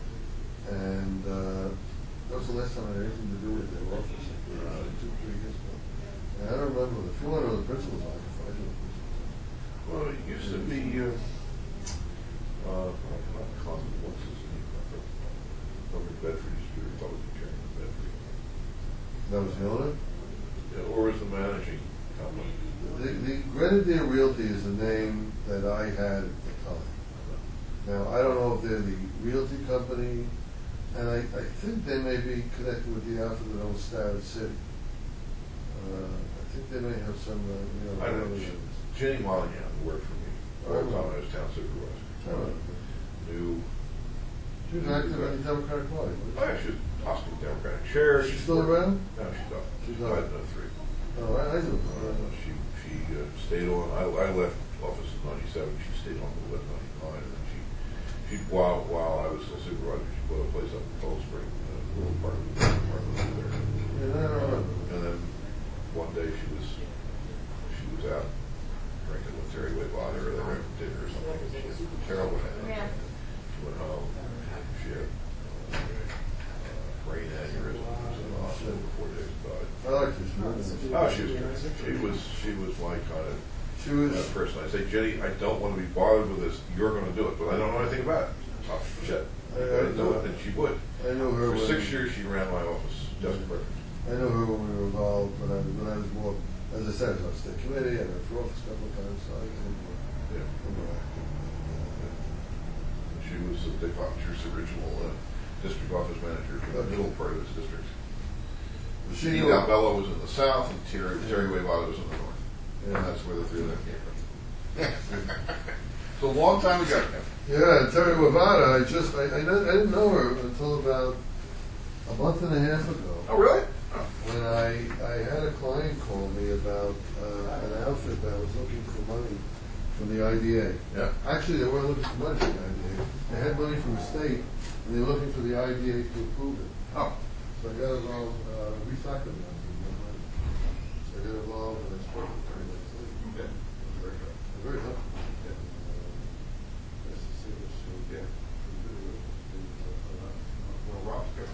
Speaker 8: and uh, that was the last time I had anything to do with their office, uh, two, three years ago. And I don't remember, if you want to know the principals, I can find you the principals.
Speaker 4: Well, it used to be, uh, uh, not Common, what's his name? Over in Bedford, used to be Republican chairman of Bedford.
Speaker 8: That was the owner?
Speaker 4: Yeah, or was the managing company?
Speaker 8: The, the Grenadier Realty is the name that I had at the time. Now, I don't know if they're the realty company, and I, I think they may be connected with the outfit that owns Starrett City. Uh, I think they may have some, uh, you know.
Speaker 4: I don't know.
Speaker 8: relations.
Speaker 4: Jenny Monahan worked for me. All the time I was town supervisor.
Speaker 8: I don't know.
Speaker 4: Knew.
Speaker 8: She was active in the Democratic Party.
Speaker 4: Oh, yeah, she was hospital Democratic chair.
Speaker 8: Is she still around?
Speaker 4: No, she's not.
Speaker 8: She's
Speaker 4: She's
Speaker 8: not.
Speaker 4: died in oh three.
Speaker 8: Oh, I, I do.
Speaker 4: Uh, she she uh, stayed on. I, I left office in ninety-seven. She stayed on till ninety-nine, and then she she while while I was still supervisor, she bought a place up in Cold Spring, a little apartment, apartment over there.
Speaker 8: Yeah, I don't remember.
Speaker 4: And then one day she was she was out drinking with Terry Whitlotter, or they were having dinner or something. And she had a terrible headache. She went home. She had uh, brain aneurysm. She was in the hospital for four days. Died.
Speaker 8: I like this woman.
Speaker 4: Oh, she was good. She was she was my kind of
Speaker 8: She was.
Speaker 4: uh, person. I say, Jenny, I don't want to be bothered with this. You're going to do it, but I don't know anything about it. Tough shit.
Speaker 8: I,
Speaker 4: You
Speaker 8: I,
Speaker 4: got to do it, and she would.
Speaker 8: I knew her
Speaker 4: For
Speaker 8: when,
Speaker 4: six years, she ran my office just perfect.
Speaker 8: I knew her when we were involved, when I, when I was more, as I said, I was on state committee, I ran for office a couple of times, so I was more,
Speaker 4: Yeah.
Speaker 8: more active.
Speaker 4: She was uh, Dick Hopcher's original uh, district office manager for the middle part of his district.
Speaker 8: She
Speaker 4: Steve
Speaker 8: knew-
Speaker 4: Albello was in the south, and Terry, Terry Waywater was in the north.
Speaker 8: Yeah.
Speaker 4: And that's where the three of them came from. It's a long time ago.
Speaker 8: Yeah, Terry Wavada, I just, I, I, didn't, I didn't know her until about a month and a half ago.
Speaker 4: Oh, really?
Speaker 8: When I, I had a client call me about uh, an outfit that was looking for money from the I D A.
Speaker 4: Yeah.
Speaker 8: Actually, they weren't looking for money from the I D A. They had money from the state, and they were looking for the I D A to approve it.
Speaker 4: Oh.
Speaker 8: So I got involved, uh, we talked about it. So I got involved, and I spoke to Terry next week.
Speaker 4: Yeah. Very good.
Speaker 8: Very helpful.
Speaker 4: Yeah.
Speaker 8: Nice to see what she
Speaker 4: Yeah.
Speaker 8: can do with it.
Speaker 4: Well, Rob's good.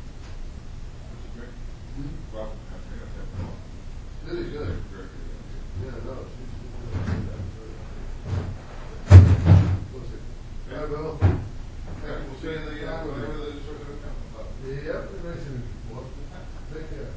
Speaker 4: Rob,
Speaker 8: Really good.
Speaker 4: very good.
Speaker 8: Yeah, no, she's, she's, yeah, well,
Speaker 4: Yeah, we'll see you in the, uh, whatever the sort of account.
Speaker 8: yeah, nice to meet you. Take care.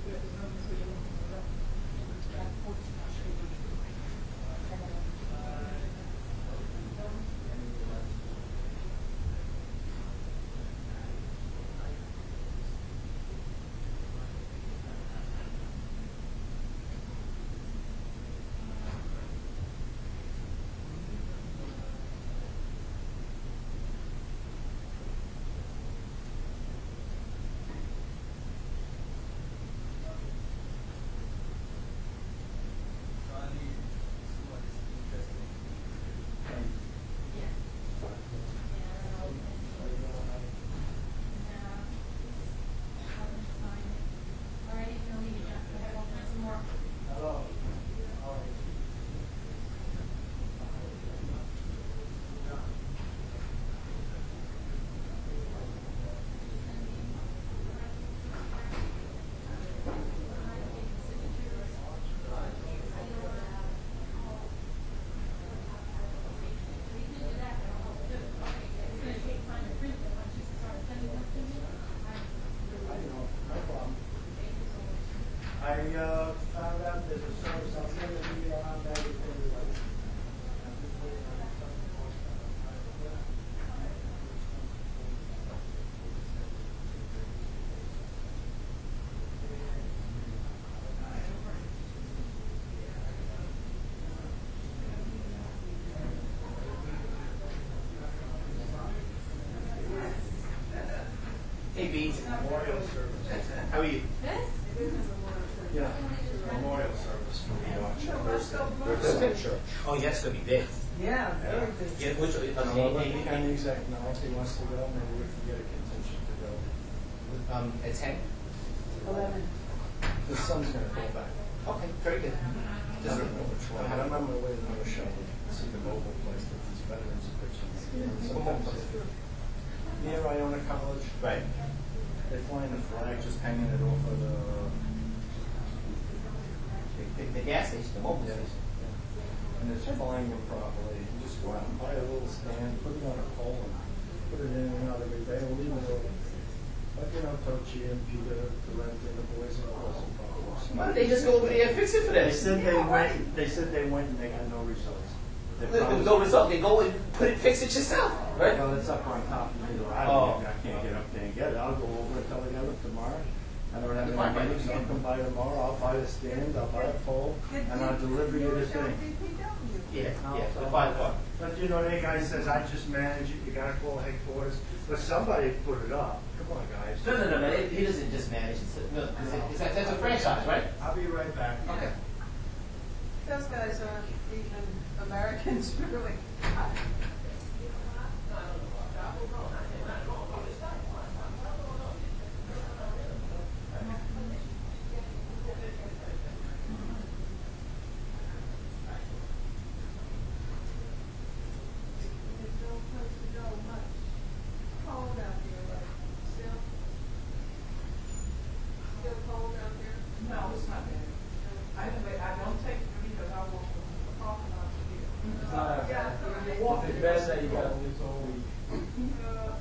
Speaker 12: I uh, found out there's a service out there that we are on that.
Speaker 10: Hey, B.
Speaker 12: Memorial service.
Speaker 10: How are you?
Speaker 12: Yeah, memorial service for the auction. Thursday church.
Speaker 10: Oh, yeah, it's gonna be big.
Speaker 12: Yeah, very big.
Speaker 10: Yeah, which, uh,
Speaker 12: Well,
Speaker 10: okay,
Speaker 12: look,
Speaker 10: hey,
Speaker 12: Kenny exact now, if he wants to go, maybe we can get a contingent to go.
Speaker 10: um, at ten?
Speaker 7: Eleven.
Speaker 12: The son's gonna go back.
Speaker 10: Okay, very good.
Speaker 12: I don't know which one, but I'm on my way to another show to see the mobile place that these veterans are pitching. Sometimes they- Near Iona College,
Speaker 10: Right.
Speaker 12: they're flying the flag, just hanging it off of the,
Speaker 10: The, the gas station, the mobile
Speaker 12: yeah,
Speaker 10: station.
Speaker 12: and it's flying them properly. You just go out and buy a little stand, put it on a pole, and put it in and out every day, and leave it over. Like, you know, Tochi and Peter, the rent and the boys and all those problems.
Speaker 10: Why don't they just go over there and fix it for them?
Speaker 12: They said they went, they said they went and they got no results. They
Speaker 10: There was
Speaker 12: promised-
Speaker 10: no result. They go and put it, fix it yourself, right?
Speaker 12: Well, it's up on top of me, I
Speaker 10: Oh.
Speaker 12: I can't get up there and get it. I'll go over and tell the other tomorrow. I don't have
Speaker 10: Fine,
Speaker 12: any
Speaker 10: fine.
Speaker 12: meetings, I'll come by tomorrow, I'll buy a stand, I'll buy a pole, and I'll deliver you the thing.
Speaker 10: Yeah, yeah, the five o'clock.
Speaker 12: But you know, that guy says, I just manage it, you gotta call headquarters, but somebody put it up. Come on, guys.
Speaker 10: No, no, no, no. He he doesn't just manage it. No, it's a- it's a- that's a franchise, right?
Speaker 12: I'll be right back.
Speaker 10: Okay.
Speaker 11: Those guys aren't even Americans, really. There's no place to go much. Cold out there, right? Still? Still cold out there?
Speaker 13: No, it's not bad. I don't, I don't take it because I walk from the parking lot to here.
Speaker 11: Yeah.
Speaker 12: It's bad that you got this whole week.
Speaker 11: Uh,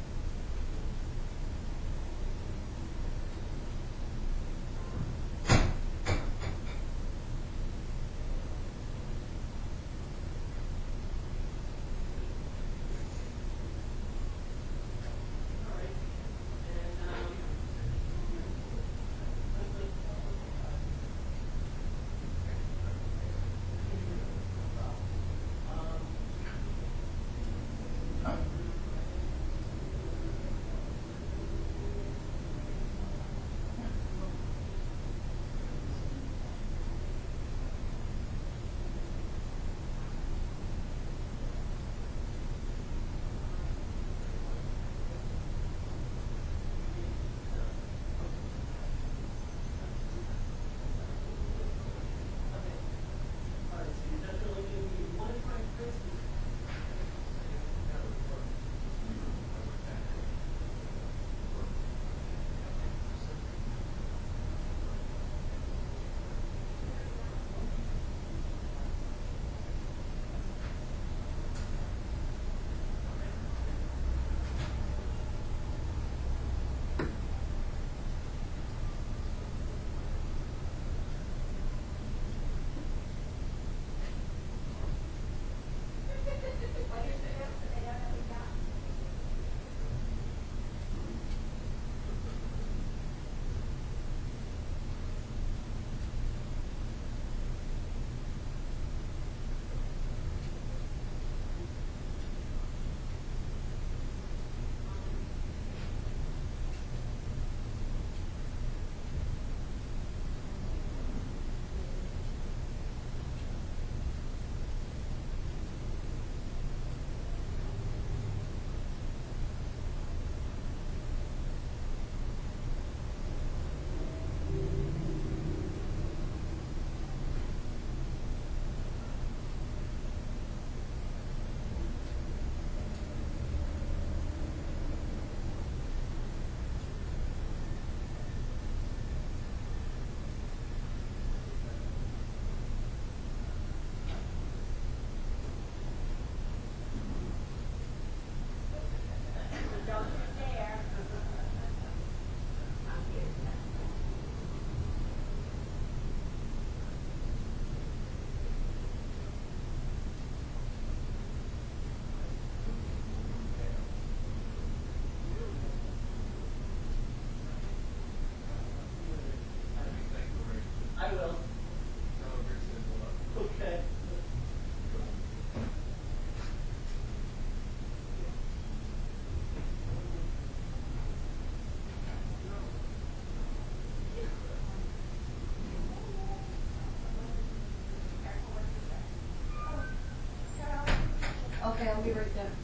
Speaker 13: I'll be right there.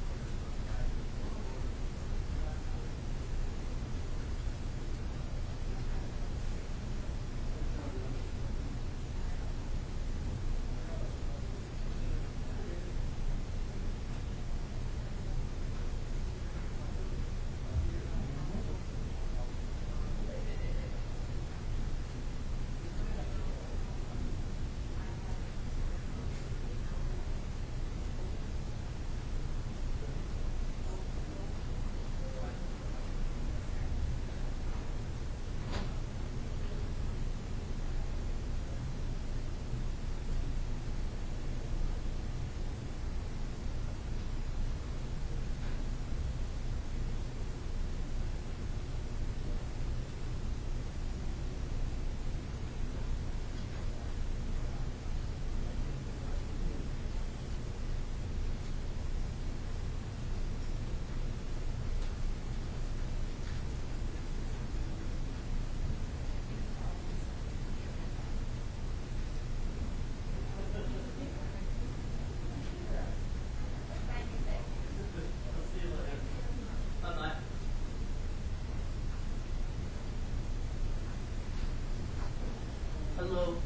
Speaker 10: Hello.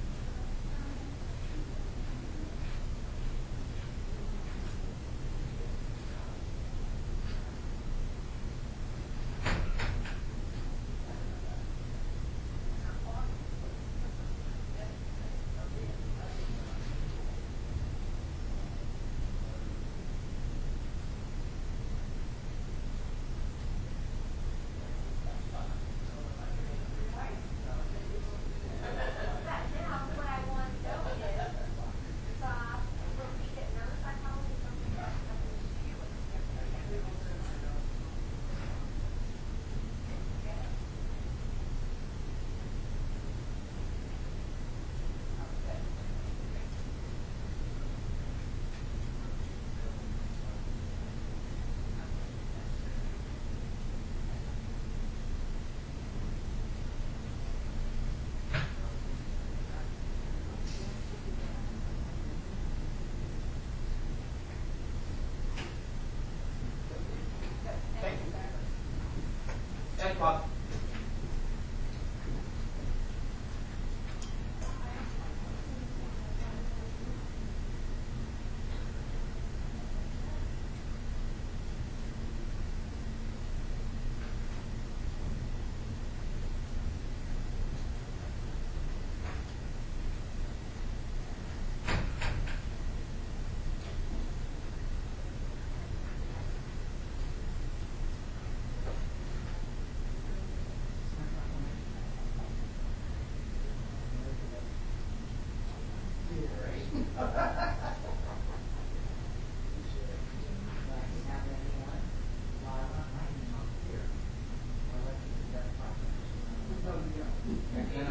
Speaker 10: Thanks, Bob.
Speaker 13: Thank you.